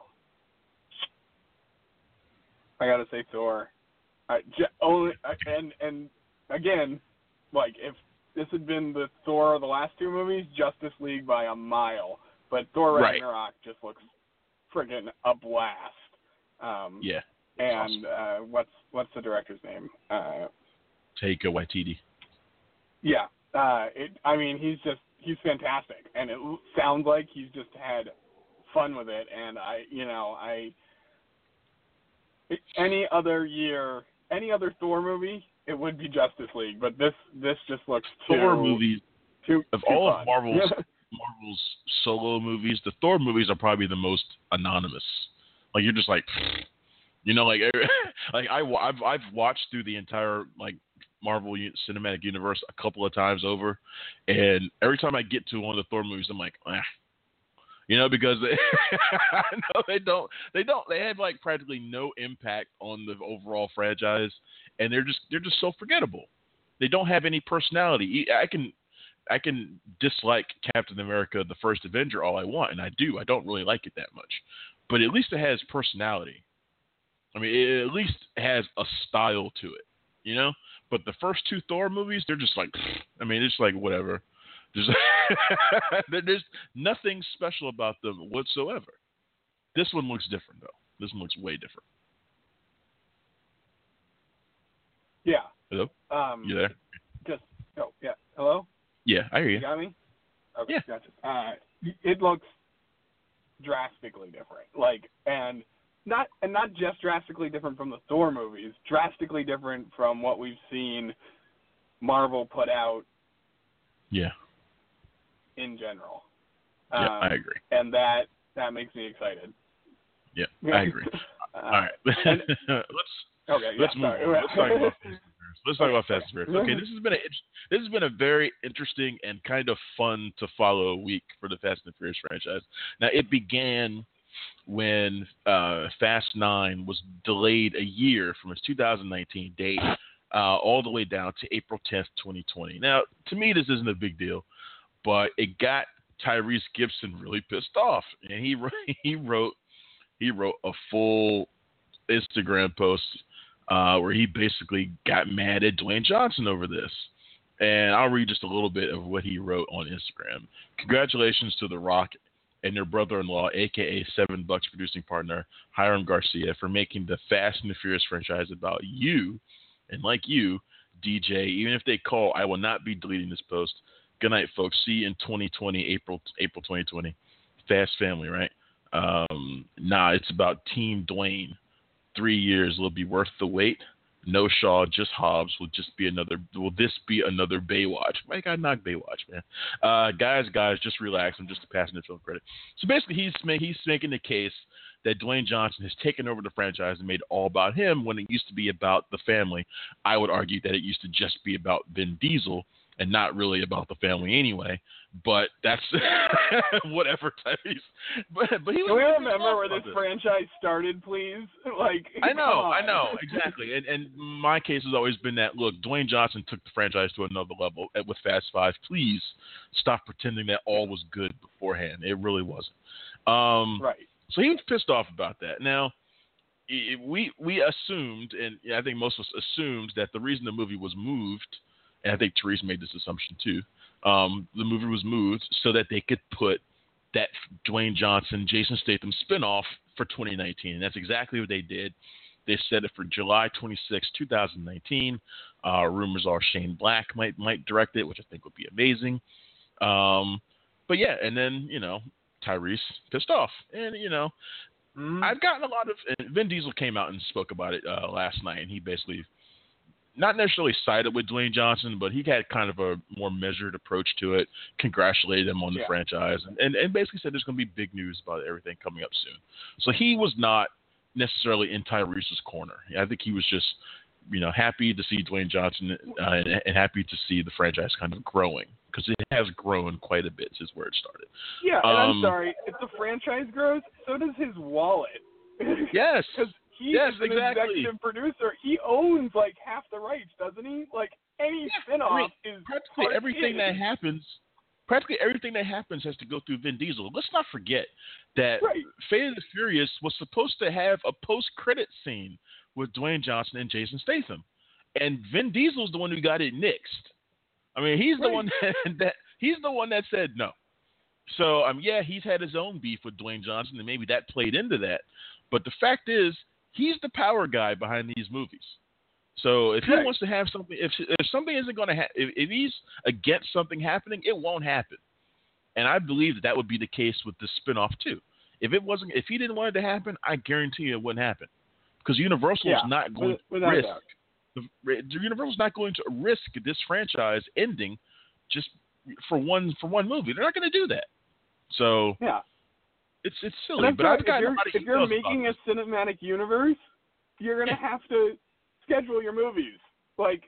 S7: I gotta say Thor. I, j- only and and again, like if this had been the Thor of the last two movies, Justice League by a mile. But Thor
S6: Right.
S7: Ragnarok just looks friggin' a blast. Um,
S6: Yeah.
S7: And
S6: awesome.
S7: uh, what's what's the director's name? Uh,
S6: Taika Waititi.
S7: yeah. Uh, it, I mean, he's just he's fantastic, and it l- sounds like he's just had fun with it. And I, you know, I it, any other year, any other Thor movie, it would be Justice League. But this this just looks too,
S6: Thor movies
S7: too,
S6: of
S7: too
S6: all
S7: fun.
S6: of Marvel's Marvel's solo movies, the Thor movies are probably the most anonymous. Like you're just like, you know, like like I I've I've watched through the entire like Marvel Cinematic Universe a couple of times over, and every time I get to one of the Thor movies, I'm like, ah. You know, because they, I know they don't, they don't, they have like practically no impact on the overall franchise, and they're just, they're just so forgettable. They don't have any personality. I can, I can dislike Captain America: The First Avenger all I want, and I do. I don't really like it that much, but at least it has personality. I mean, it at least has a style to it, you know. But the first two Thor movies, they're just like, I mean, it's like whatever. There's, there's nothing special about them whatsoever. This one looks different, though. This one looks way different.
S7: Yeah.
S6: Hello?
S7: Um,
S6: You there?
S7: Just oh yeah. Hello.
S6: Yeah, I hear you.
S7: You got me? Okay,
S6: Yeah.
S7: gotcha. Uh, it looks drastically different. Like, and not and not just drastically different from the Thor movies, drastically different from what we've seen Marvel put out
S6: Yeah.
S7: in general.
S6: Yeah,
S7: Um,
S6: I agree.
S7: And that that makes me excited.
S6: Yeah, I agree.
S7: uh,
S6: All right.
S7: and-
S6: let's
S7: Okay, yeah,
S6: let's move
S7: sorry.
S6: on. Let's talk about Fast and Furious. Let's talk about Fast and Furious. Okay, this has been a this has been a very interesting and kind of fun to follow week for the Fast and Furious franchise. Now, it began when uh, Fast Nine was delayed a year from its two thousand nineteen date, uh, all the way down to April tenth, twenty twenty. Now, to me, this isn't a big deal, but it got Tyrese Gibson really pissed off, and he he wrote he wrote a full Instagram post uh, where he basically got mad at Dwayne Johnson over this. And I'll read just a little bit of what he wrote on Instagram. Congratulations to The Rock and their brother-in-law, a k a. Seven Bucks producing partner, Hiram Garcia, for making the Fast and the Furious franchise about you. And like you, D J, even if they call, I will not be deleting this post. Good night, folks. See you in twenty twenty, April April twenty twenty. Fast family, right? Um, nah, it's about Team Dwayne. Three years will be worth the wait. No Shaw, just Hobbs. Will just be another. Will this be another Baywatch? My God, not Baywatch, man. Uh, guys, guys, just relax. I'm just a passenger film credit. So basically, he's he's making the case that Dwayne Johnson has taken over the franchise and made it all about him when it used to be about the family. I would argue that it used to just be about Vin Diesel and not really about the family anyway. But that's whatever type he's. But but he was.
S7: Can we remember where this
S6: this.
S7: franchise started, please? Like,
S6: I know,
S7: come
S6: I
S7: on.
S6: know, exactly. And and my case has always been that, look, Dwayne Johnson took the franchise to another level at, with Fast Five. Please stop pretending that all was good beforehand. It really wasn't. Um,
S7: Right.
S6: So he was pissed off about that. Now, i- we we assumed, and I think most of us assumed, that the reason the movie was moved, and I think Therese made this assumption too, um, the movie was moved so that they could put that Dwayne Johnson, Jason Statham spinoff for twenty nineteen. And that's exactly what they did. They set it for July twenty-sixth, twenty nineteen. Uh, rumors are Shane Black might might direct it, which I think would be amazing. Um, but yeah, and then, you know, Tyrese pissed off. And, you know,
S7: Mm-hmm.
S6: I've gotten a lot of – Vin Diesel came out and spoke about it uh, last night, and he basically not necessarily sided with Dwayne Johnson, but he had kind of a more measured approach to it, congratulated him on the
S7: Yeah.
S6: franchise, and, and, and basically said there's going to be big news about everything coming up soon. So he was not necessarily in Tyrese's corner. I think he was just, you know, happy to see Dwayne Johnson uh, and, and happy to see the franchise kind of growing, because it has grown quite a bit since where it started.
S7: Yeah, and I'm
S6: Um,
S7: sorry. If the franchise grows, so does his wallet.
S6: Yes.
S7: Because he
S6: Yes,
S7: is an
S6: exactly.
S7: executive producer. He owns like half the rights, doesn't he? Like any spinoff
S6: I mean,
S7: is
S6: practically
S7: part
S6: everything
S7: his.
S6: that happens practically everything that happens has to go through Vin Diesel. Let's not forget that
S7: Right.
S6: Fate of the Furious was supposed to have a post-credit scene with Dwayne Johnson and Jason Statham, and Vin Diesel's the one who got it nixed. I mean, he's the
S7: Right.
S6: one that, that he's the one that said no. So, um, yeah, he's had his own beef with Dwayne Johnson, and maybe that played into that. But the fact is, he's the power guy behind these movies. So if he
S7: Right.
S6: wants to have something, if if something isn't going to, ha- if, if he's against something happening, it won't happen. And I believe that that would be the case with the spinoff too. If it wasn't, if he didn't want it to happen, I guarantee you it wouldn't happen. Because Universal
S7: Yeah,
S6: is not going
S7: with-
S6: to
S7: without
S6: risk.
S7: doubt.
S6: The, Universal's not going to risk this franchise ending just for one for one movie. They're not going to do that. So
S7: Yeah.
S6: it's it's
S7: And
S6: silly.
S7: I'm
S6: But
S7: sorry,
S6: I've
S7: if
S6: gotten
S7: you're,
S6: a lot of
S7: if you're
S6: emails
S7: making a
S6: about this.
S7: cinematic universe, you're going to
S6: Yeah.
S7: have to schedule your movies. Like,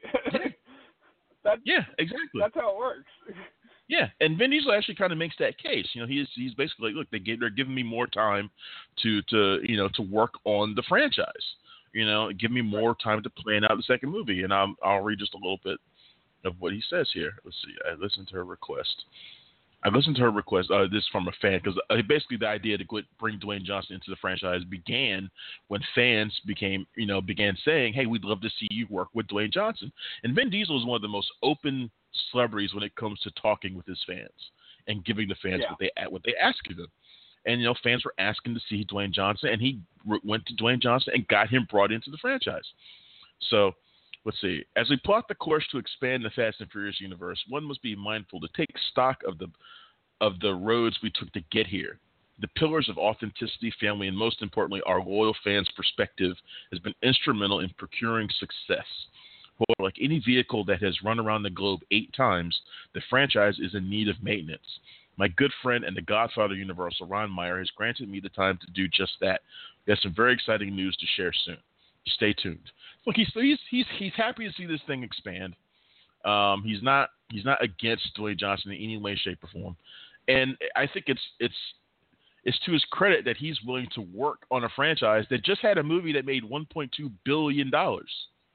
S7: that,
S6: Yeah, exactly.
S7: that's how it works.
S6: Yeah, and Vin Diesel actually kind of makes that case. You know, he's he's basically like, look, they give, they're giving me more time to to you know to work on the franchise. You know, give me more time to plan out the second movie, and I'll I'll read just a little bit of what he says here. Let's see. I listened to her request. I listened to her request. Uh, this is from a fan because uh, basically the idea to quit, bring Dwayne Johnson into the franchise began when fans became, you know, began saying, "Hey, we'd love to see you work with Dwayne Johnson." And Vin Diesel is one of the most open celebrities when it comes to talking with his fans and giving the fans
S7: Yeah.
S6: what they what they ask of him. And you know, fans were asking to see Dwayne Johnson, and he r- went to Dwayne Johnson and got him brought into the franchise. So. Let's see. As we plot the course to expand the Fast and Furious universe, one must be mindful to take stock of the of the roads we took to get here. The pillars of authenticity, family, and most importantly, our loyal fans' perspective has been instrumental in procuring success. However, like any vehicle that has run around the globe eight times, the franchise is in need of maintenance. My good friend and the Godfather of Universal, Ron Meyer, has granted me the time to do just that. We have some very exciting news to share soon. Stay tuned. Look, he's he's he's he's happy to see this thing expand. Um, he's not he's not against Dwayne Johnson in any way, shape, or form, and I think it's it's it's to his credit that he's willing to work on a franchise that just had a movie that made one point two billion dollars,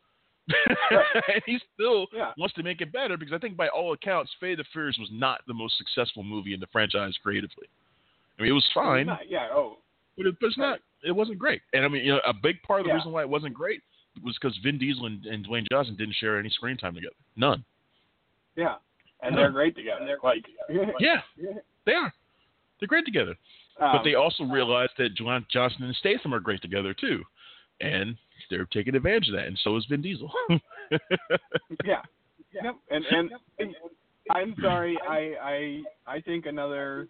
S6: and he still
S7: Yeah.
S6: wants to make it better because I think by all accounts, Fate of the Furious was not the most successful movie in the franchise creatively. I mean, it was fine.
S7: Not, yeah, oh.
S6: But, it, but it's not. It wasn't great. And I mean, you know, a big part of the
S7: Yeah.
S6: reason why it wasn't great was because Vin Diesel and, and Dwayne Johnson didn't share any screen time together. None.
S7: Yeah. And they're great together. They're like,
S6: Yeah, they are. They're great together.
S7: um,
S6: But they also realized that John Johnson and Statham are great together too, and they're taking advantage of that. And so is Vin Diesel.
S7: yeah. Yep. And, and and I'm sorry, I I I think another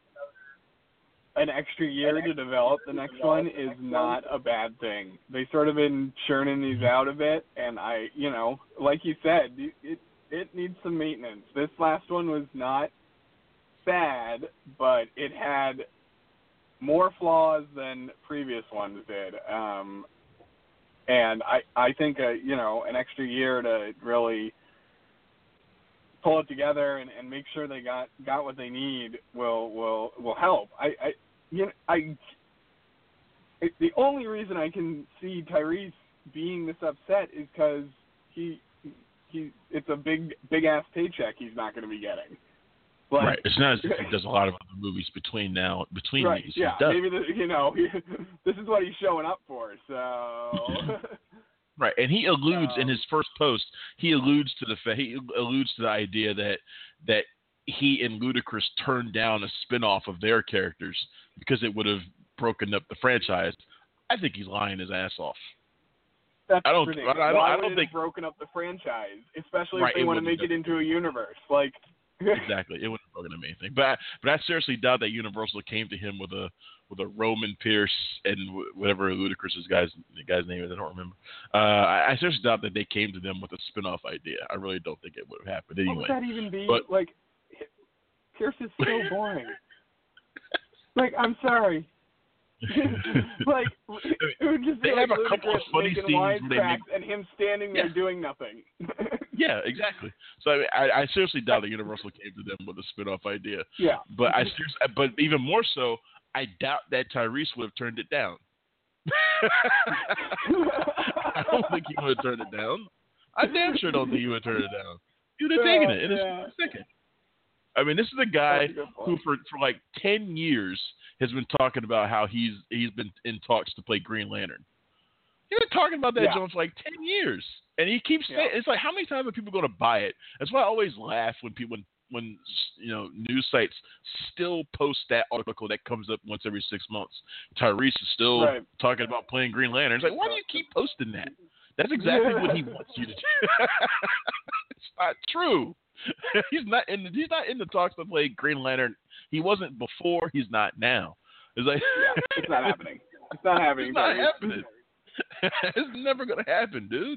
S7: an extra year to develop the next one is not a bad thing. They sort of been churning these out a bit, and I, you know, like you said, it it needs some maintenance. This last one was not bad, but it had more flaws than previous ones did. Um, and I I think uh, you know, an extra year to really pull it together and, and make sure they got, got what they need will will will help. I, I you know I it, the only reason I can see Tyrese being this upset is because he he it's a big big ass paycheck he's not going to be getting. Like,
S6: right. It's not as if he does a lot of other movies between now between
S7: right,
S6: these.
S7: yeah.
S6: He does.
S7: Maybe the, you know this is what he's showing up for. So.
S6: Right, and he alludes
S7: Um,
S6: in his first post. He alludes to the fa- he alludes to the idea that that he and Ludacris turned down a spinoff of their characters because it would have broken up the franchise. I think he's lying his ass off.
S7: That's
S6: I don't-
S7: ridiculous.
S6: I don't-
S7: Why
S6: I
S7: would
S6: don't
S7: it
S6: think-
S7: have broken up the franchise, especially
S6: Right,
S7: if they
S6: it
S7: want to
S6: wouldn't
S7: make
S6: have.
S7: it into a universe. Like,
S6: Exactly, it wouldn't have broken up anything. But I, but I seriously doubt that Universal came to him with a with a Roman Pierce and whatever Ludacris's guy's the guy's name is. I don't remember. Uh, I, I seriously doubt that they came to them with a spin-off idea. I really don't think it would have happened anyway.
S7: what would that even be?
S6: But-
S7: Like, Pierce is so boring. Like, I'm sorry. Like, it would just be
S6: They
S7: like
S6: have a couple of
S7: Ludacris
S6: funny
S7: making
S6: scenes where they
S7: wisecracks
S6: make-
S7: and him standing there
S6: Yeah.
S7: doing nothing.
S6: Yeah, exactly. So I, mean, I, I seriously doubt that Universal came to them with a spin-off idea.
S7: Yeah.
S6: But I seriously, but even more so, I doubt that Tyrese would have turned it down. I don't think he would have turned it down. I damn sure don't think he would have turned it down. He would have taken it in a
S7: Yeah.
S6: second. I mean, this is a guy
S7: That's a good point.
S6: who, for for like ten years, has been talking about how he's he's been in talks to play Green Lantern. He's been talking about that
S7: Yeah.
S6: joint for like ten years, and he keeps saying,
S7: Yeah.
S6: it's like, how many times are people going to buy it? That's why I always laugh when people, when, when you know, news sites still post that article that comes up once every six months. Tyrese is still
S7: Right.
S6: talking about playing Green Lantern. It's like, why do you keep posting that? That's exactly what he wants you to do. It's not true. He's not in. The, he's not in the talks to play Green Lantern. He wasn't before. He's not now. It's like
S7: Yeah, it's not happening. It's not happening.
S6: it's not
S7: Tyrese.
S6: happening. It's never gonna happen, dude.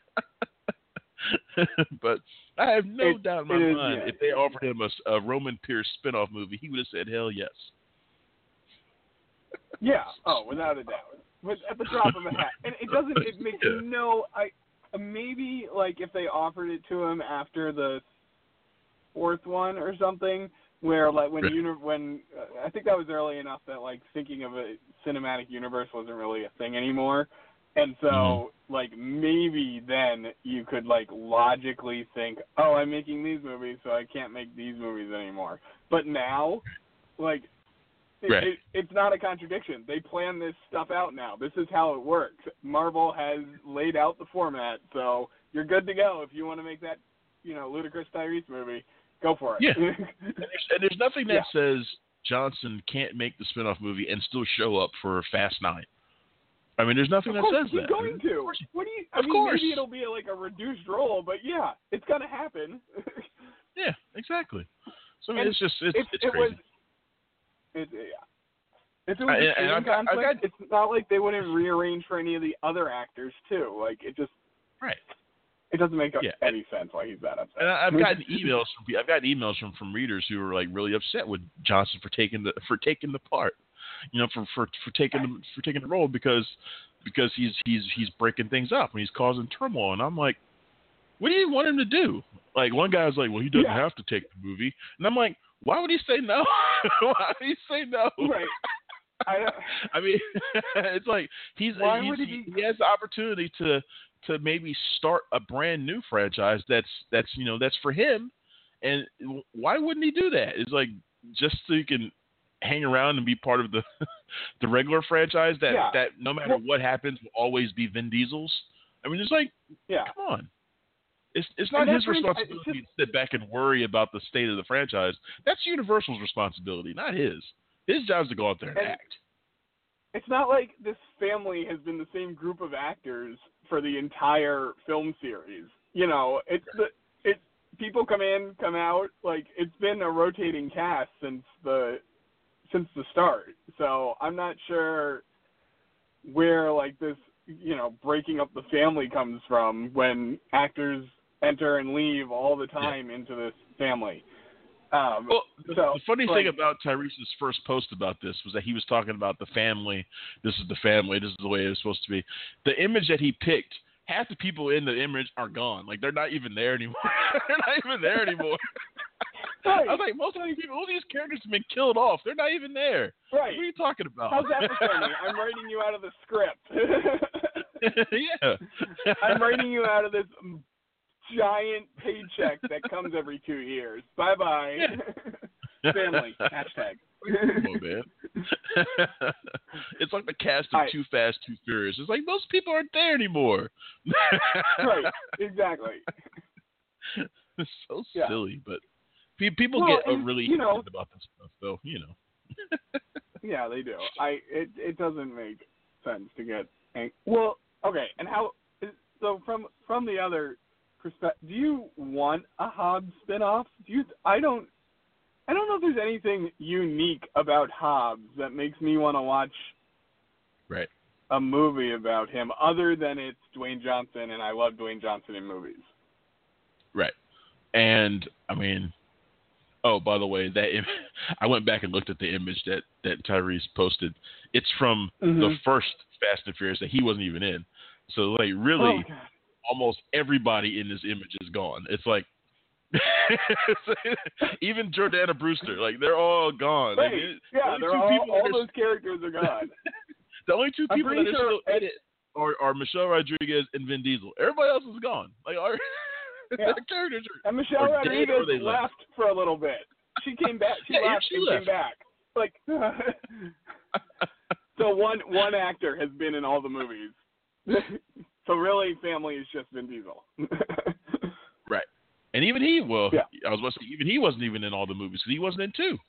S6: But I have no
S7: It-
S6: doubt in my
S7: it is,
S6: mind
S7: yeah.
S6: if they offered him a, a Roman Pierce spinoff movie, he would have said hell yes.
S7: Yeah. Oh, without a doubt. With, at the drop of a hat, and it doesn't. It makes
S6: Yeah.
S7: no. I maybe like if they offered it to him after the fourth one or something, where like when
S6: Right.
S7: uni- when uh, I think that was early enough that like thinking of a cinematic universe wasn't really a thing anymore, and so
S6: Mm-hmm.
S7: like maybe then you could like logically think, oh, I'm making these movies, so I can't make these movies anymore. But now, like. It,
S6: Right.
S7: it, it's not a contradiction. They plan this stuff out now. This is how it works. Marvel has laid out the format, so you're good to go if you want to make that, you know, ludicrous Tyrese movie. Go for it.
S6: Yeah. and, there's, and there's nothing that
S7: Yeah.
S6: says Johnson can't make the spinoff movie and still show up for Fast Nine. I mean, there's nothing
S7: Of
S6: that
S7: course
S6: says
S7: he's
S6: that.
S7: going to. What do you? I
S6: Of
S7: mean,
S6: course.
S7: maybe it'll be like a reduced role, but yeah, it's gonna happen.
S6: Yeah, exactly. So I mean,
S7: And
S6: it's just it's,
S7: if
S6: it's
S7: it
S6: crazy.
S7: was, it, yeah. If it was
S6: I-
S7: a
S6: and
S7: streaming
S6: I've got- I've
S7: conflict,
S6: got-
S7: it's not like they wouldn't rearrange for any of the other actors too. Like it just,
S6: Right.
S7: it doesn't make
S6: Yeah.
S7: any sense why he's that upset.
S6: And I- I've gotten emails from pe- I've gotten emails from, from readers who are like really upset with Johnson for taking the for taking the part, you know, for for, for taking the, for taking the role because because he's he's he's breaking things up and he's causing turmoil. And I'm like, what do you want him to do? Like one guy's like, well, he doesn't
S7: Yeah.
S6: have to take the movie, and I'm like, why would he say no? Why would he say no?
S7: Right. I don't,
S6: I mean, it's like he's,
S7: Why
S6: he's
S7: would he
S6: he,
S7: be-
S6: he has the opportunity to to maybe start a brand new franchise that's that's you know that's for him, and why wouldn't he do that? It's like just so you can hang around and be part of the the regular franchise that
S7: Yeah.
S6: that no matter
S7: Well-
S6: what happens will always be Vin Diesel's. I mean, it's like
S7: yeah.
S6: come on. It's it's not
S7: And
S6: his
S7: that's what-
S6: responsibility
S7: it's
S6: to sit back and worry about the state of the franchise. That's Universal's responsibility, not his. His job is to go out there and,
S7: And-
S6: act.
S7: It's not like this family has been the same group of actors for the entire film series. You know, it's the it people come in, come out. Like it's been a rotating cast since the since the start. So I'm not sure where like this you know breaking up the family comes from when actors enter and leave all the time yeah. into this family. Um,
S6: well, the,
S7: so,
S6: the funny
S7: like,
S6: thing about Tyrese's first post about this was that he was talking about the family. This is the family. This is the way it's supposed to be. The image that he picked, half the people in the image are gone. Like they're not even there anymore. They're not even there anymore.
S7: Right.
S6: I was like, most of these people, all these characters have been killed off. They're not even there.
S7: Right.
S6: What are you talking about?
S7: How's that for funny? I'm writing you out of the script.
S6: Yeah.
S7: I'm writing you out of this giant paycheck that comes every two years. Bye bye.
S6: Yeah.
S7: Family. Hashtag.
S6: Come on, man. It's like the cast of
S7: I,
S6: Too Fast, Too Furious. It's like those people aren't there anymore.
S7: Right. Exactly.
S6: It's so
S7: Yeah.
S6: silly, but pe- people
S7: Well,
S6: get uh,
S7: and,
S6: really
S7: you know,
S6: heated about this stuff, though. You know.
S7: Yeah, they do. I it it doesn't make sense to get ang- well. Okay, and how? So from from the other perspective, do you want a Hobbs spinoff? Do you? I don't. I don't know if there's anything unique about Hobbs that makes me want to watch
S6: Right.
S7: a movie about him, other than it's Dwayne Johnson, and I love Dwayne Johnson in movies.
S6: Right. And I mean, oh, by the way, that Im- I went back and looked at the image that, that Tyrese posted. It's from
S7: Mhm.
S6: the first Fast and Furious that he wasn't even in. So like really,
S7: Oh, God.
S6: almost everybody in this image is gone. It's like even Jordana Brewster, like they're all gone. Like,
S7: Right.
S6: it- the
S7: Yeah,
S6: only
S7: they're
S6: two
S7: all,
S6: people that
S7: all
S6: are-
S7: those characters are gone.
S6: The only two
S7: I'm
S6: people that
S7: pretty
S6: are
S7: sure
S6: still in it are, are Michelle Rodriguez and Vin Diesel. Everybody else is gone. Like our
S7: Yeah.
S6: the characters are.
S7: And Michelle
S6: Or dead, or
S7: Rodriguez
S6: they
S7: left.
S6: left.
S7: for a little bit. She came back. She
S6: Yeah,
S7: left
S6: she
S7: and
S6: left.
S7: came back. Like, so one one actor has been in all the movies. So really, family is just Vin Diesel.
S6: Right. And even he, well,
S7: yeah.
S6: I was about to say, even he wasn't even in all the movies. He wasn't in two.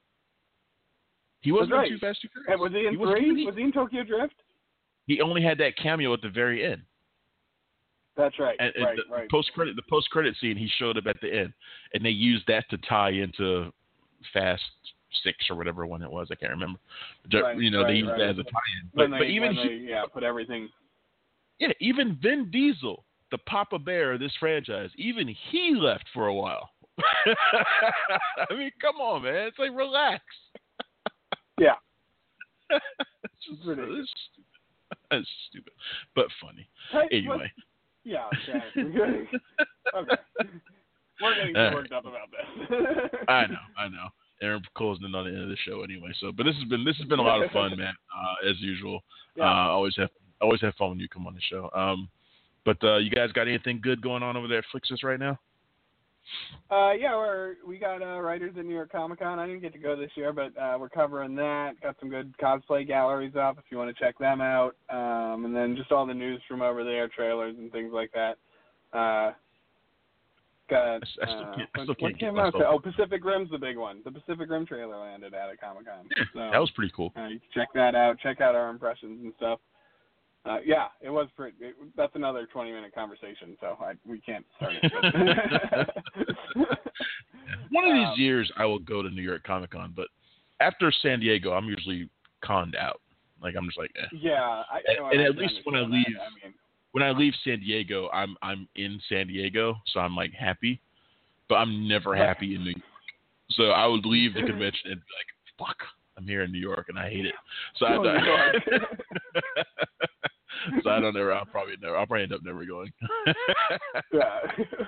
S6: He wasn't
S7: That's right.
S6: in Too Fast, Too Furious.
S7: And was he in
S6: he
S7: three?
S6: Was,
S7: was he in Tokyo Drift?
S6: He only had that cameo at the very end.
S7: That's right.
S6: And, and
S7: right,
S6: the
S7: right.
S6: Post credit, the post credit scene, he showed up at the end, and they used that to tie into Fast Six or whatever one it was. I can't remember.
S7: Right,
S6: you know,
S7: right,
S6: they used
S7: right.
S6: that as a tie-in. But,
S7: they,
S6: but even
S7: they,
S6: he,
S7: yeah, put everything.
S6: Yeah, even Vin Diesel, the Papa Bear of this franchise, even he left for a while. I mean, come on, man. It's like, relax.
S7: Yeah.
S6: It's just, it's stupid. It's stupid, but funny.
S7: Hey,
S6: anyway.
S7: What? Yeah, okay. Okay. We're getting too worked up about this.
S6: I know, I know. Aaron closing in on the end of the show anyway. So, but this has been this has been a lot of fun, man. Uh, as usual.
S7: Yeah.
S6: Uh, always have always have fun when you come on the show. Um, but uh, you guys got anything good going on over there at Flixus right now?
S7: Uh, yeah, we're we got uh, writers at New York Comic Con. I didn't get to go this year, but uh, we're covering that. Got some good cosplay galleries up if you want to check them out. Um, and then just all the news from over there, trailers and things like that. Uh, got
S6: I, I still can't, I
S7: uh,
S6: still
S7: what
S6: can't get
S7: came out?
S6: myself.
S7: Oh, Pacific Rim's the big one. The Pacific Rim trailer landed at a Comic Con.
S6: Yeah,
S7: so,
S6: that was pretty cool.
S7: Uh, you can check that out. Check out our impressions and stuff. Uh, yeah, it was pretty. It, that's another twenty-minute conversation, so I, we can't start it.
S6: One of these
S7: um,
S6: years, I will go to New York Comic Con, but after San Diego, I'm usually conned out. Like I'm just like, eh.
S7: Yeah, I,
S6: and,
S7: you know,
S6: and
S7: I
S6: at least when I
S7: understand
S6: leave,
S7: that. I mean,
S6: when I leave San Diego, I'm I'm in San Diego, so I'm like happy, but I'm never happy in New York. So I would leave the convention and be like, fuck, I'm here in New York and I hate it. So I,
S7: oh,
S6: I so I don't ever. I'll probably never. I'll probably end up never going.
S7: yeah.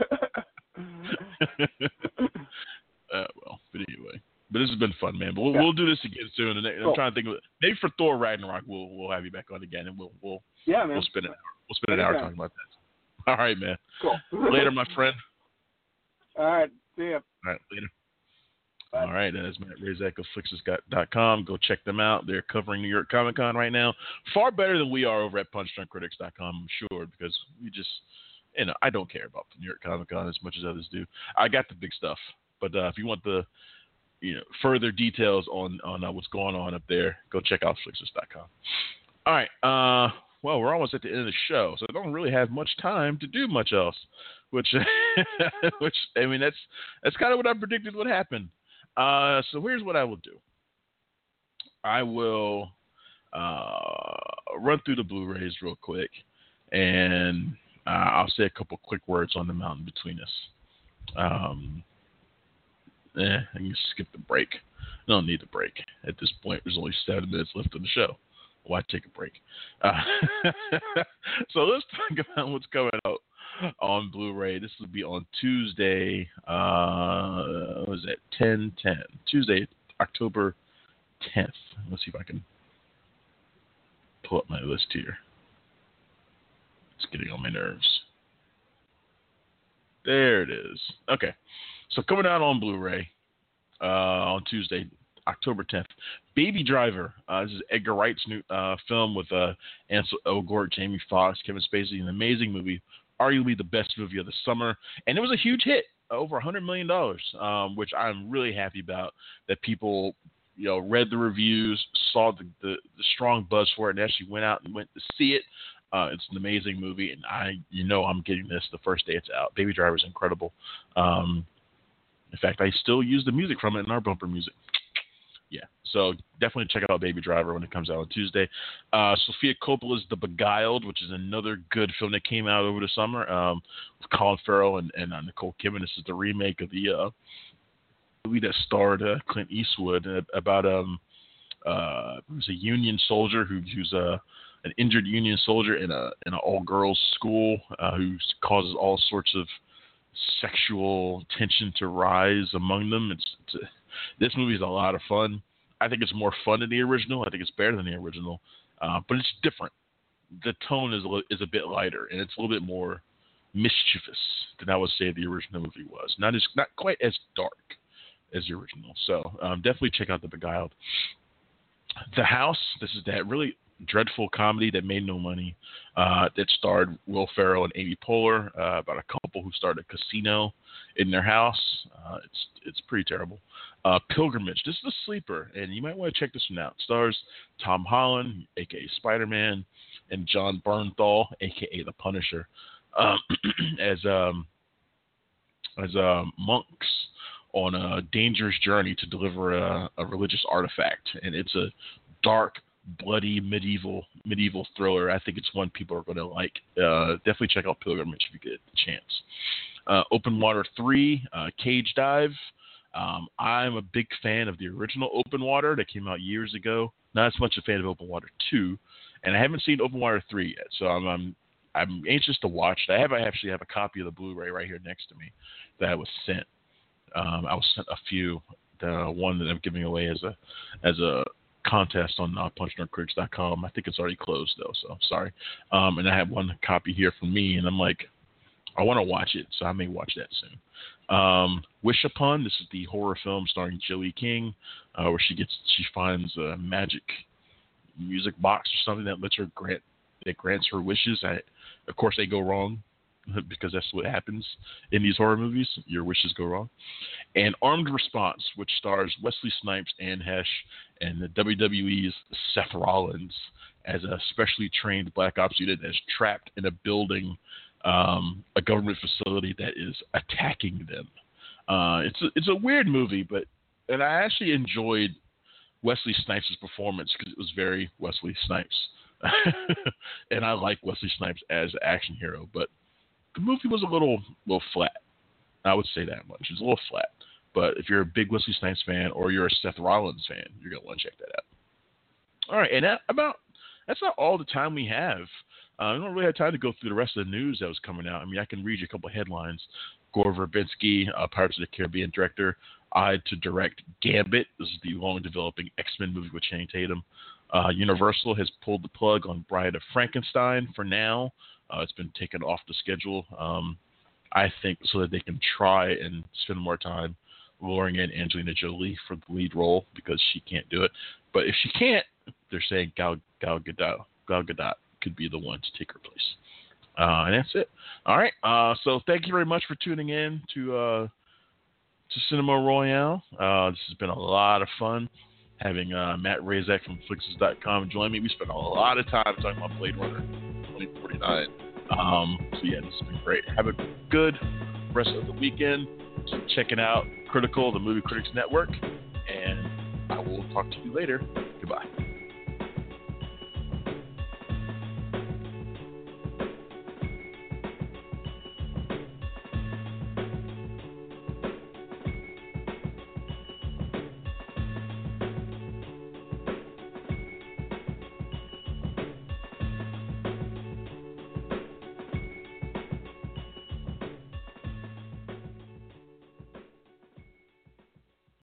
S6: uh, well, but anyway, but this has been fun, man. But we'll,
S7: yeah.
S6: we'll do this again soon. And I'm
S7: cool.
S6: trying to think of it. Maybe for Thor Ragnarok, we'll we'll have you back on again, and we'll we'll
S7: yeah, man.
S6: we'll spend an hour. We'll spend an hour talking about that. All right, man.
S7: Cool.
S6: Later, my friend.
S7: All right. See ya.
S6: All right, later.
S7: Bye.
S6: All right, that is Matt Razak of Flixus dot com. Go check them out. They're covering New York Comic Con right now. Far better than we are over at punch drunk critics dot com, I'm sure, because we just, you know, I don't care about the New York Comic Con as much as others do. I got the big stuff, but uh, if you want the, you know, further details on on uh, what's going on up there, go check out Flixus dot com. All right, uh, well, we're almost at the end of the show, so I don't really have much time to do much else. Which, which I mean, that's that's kind of what I predicted would happen. Uh, so here's what I will do. I will uh, run through the Blu-rays real quick, and uh, I'll say a couple quick words on the mountain between us. Um, eh, I can skip the break. I don't need the break at this point. There's only seven minutes left of the show. Why take a break? Uh, so let's talk about what's coming out on Blu-ray. This will be on Tuesday. Uh, what was it? ten ten. Tuesday, October tenth. Let's see if I can pull up my list here. It's getting on my nerves. There it is. Okay. So coming out on Blu-ray uh, on Tuesday, October tenth. Baby Driver. Uh, this is Edgar Wright's new uh, film with uh, Ansel Elgort, Jamie Foxx, Kevin Spacey. An amazing movie. Arguably the best movie of the summer. And it was a huge hit. Over one hundred million dollars, um, which I'm really happy about. That people, you know, read the reviews, saw the, the, the strong buzz for it, and actually went out and went to see it. Uh, it's an amazing movie, and I, you know, I'm getting this the first day it's out. Baby Driver is incredible. Um, in fact, I still use the music from it in our bumper music. Yeah, so definitely check out Baby Driver when it comes out on Tuesday. Uh, Sofia Coppola's The Beguiled, which is another good film that came out over the summer um, with Colin Farrell and, and uh, Nicole Kidman. This is the remake of the uh, movie that starred uh, Clint Eastwood uh, about um, uh, it was a Union soldier who, who's a an injured Union soldier in a in an all girls school uh, who causes all sorts of sexual tension to rise among them. It's, it's a, this movie is a lot of fun. I think it's more fun than the original. I think it's better than the original, uh, but it's different. The tone is a, is a bit lighter, and it's a little bit more mischievous than I would say the original movie was. Not as not quite as dark as the original. So um, definitely check out The Beguiled. The House. This is that really dreadful comedy that made no money. Uh, that starred Will Ferrell and Amy Poehler uh, about a couple who started a casino in their house. Uh, it's it's pretty terrible. Uh, Pilgrimage. This is a sleeper, and you might want to check this one out. It stars Tom Holland, aka Spider-Man, and John Bernthal, aka the Punisher, um, as um, as uh, monks on a dangerous journey to deliver a, a religious artifact, and it's a dark, bloody medieval medieval thriller. I think it's one people are going to like. Uh, definitely check out Pilgrimage if you get the chance. Uh, Open Water three, uh, Cage Dive. Um, I'm a big fan of the original Open Water that came out years ago. Not as much a fan of Open Water two, and I haven't seen Open Water three yet, so I'm I'm, I'm anxious to watch it. I have I actually have a copy of the Blu-ray right here next to me that I was sent. Um, I was sent a few. The one that I'm giving away as a as a contest on uh, punch drunk critics dot com. I think it's already closed though, so sorry. Um, and I have one copy here for me, and I'm like, I want to watch it, so I may watch that soon. Um, Wish Upon. This is the horror film starring Joey King, uh, where she gets she finds a magic music box or something that lets her grant that grants her wishes. I, of course, they go wrong because that's what happens in these horror movies. Your wishes go wrong. And Armed Response, which stars Wesley Snipes, Anne Hesh, and the W W E's Seth Rollins as a specially trained Black Ops unit that is trapped in a building, um, a government facility that is attacking them. Uh, it's a, it's a weird movie, but and I actually enjoyed Wesley Snipes' performance because it was very Wesley Snipes. And I like Wesley Snipes as an action hero, but the movie was a little little flat. I would say that much. It's a little flat. But if you're a big Wesley Snipes fan or you're a Seth Rollins fan, you're going to want to check that out. All right, and that about that's not all the time we have. Uh, I don't really have time to go through the rest of the news that was coming out. I mean, I can read you a couple of headlines. Gore Verbinski, uh, Pirates of the Caribbean director, eyed to direct Gambit. This is the long-developing X-Men movie with Channing Tatum. Uh, Universal has pulled the plug on Bride of Frankenstein for now. Uh, it's been taken off the schedule, um, I think, so that they can try and spend more time luring in Angelina Jolie for the lead role because she can't do it. But if she can't, they're saying Gal, Gal Gadot, Gal Gadot could be the one to take her place. Uh, and that's it. All right. Uh, so thank you very much for tuning in to uh, to Cinema Royale. Uh, this has been a lot of fun having uh, Matt Razak from Flixes dot com join me. We spent a lot of time talking about Blade Runner twenty forty-nine. Um, so yeah, this has been great. Have a good rest of the weekend. Keep checking out Critical, the Movie Critics Network, and I will talk to you later. Goodbye.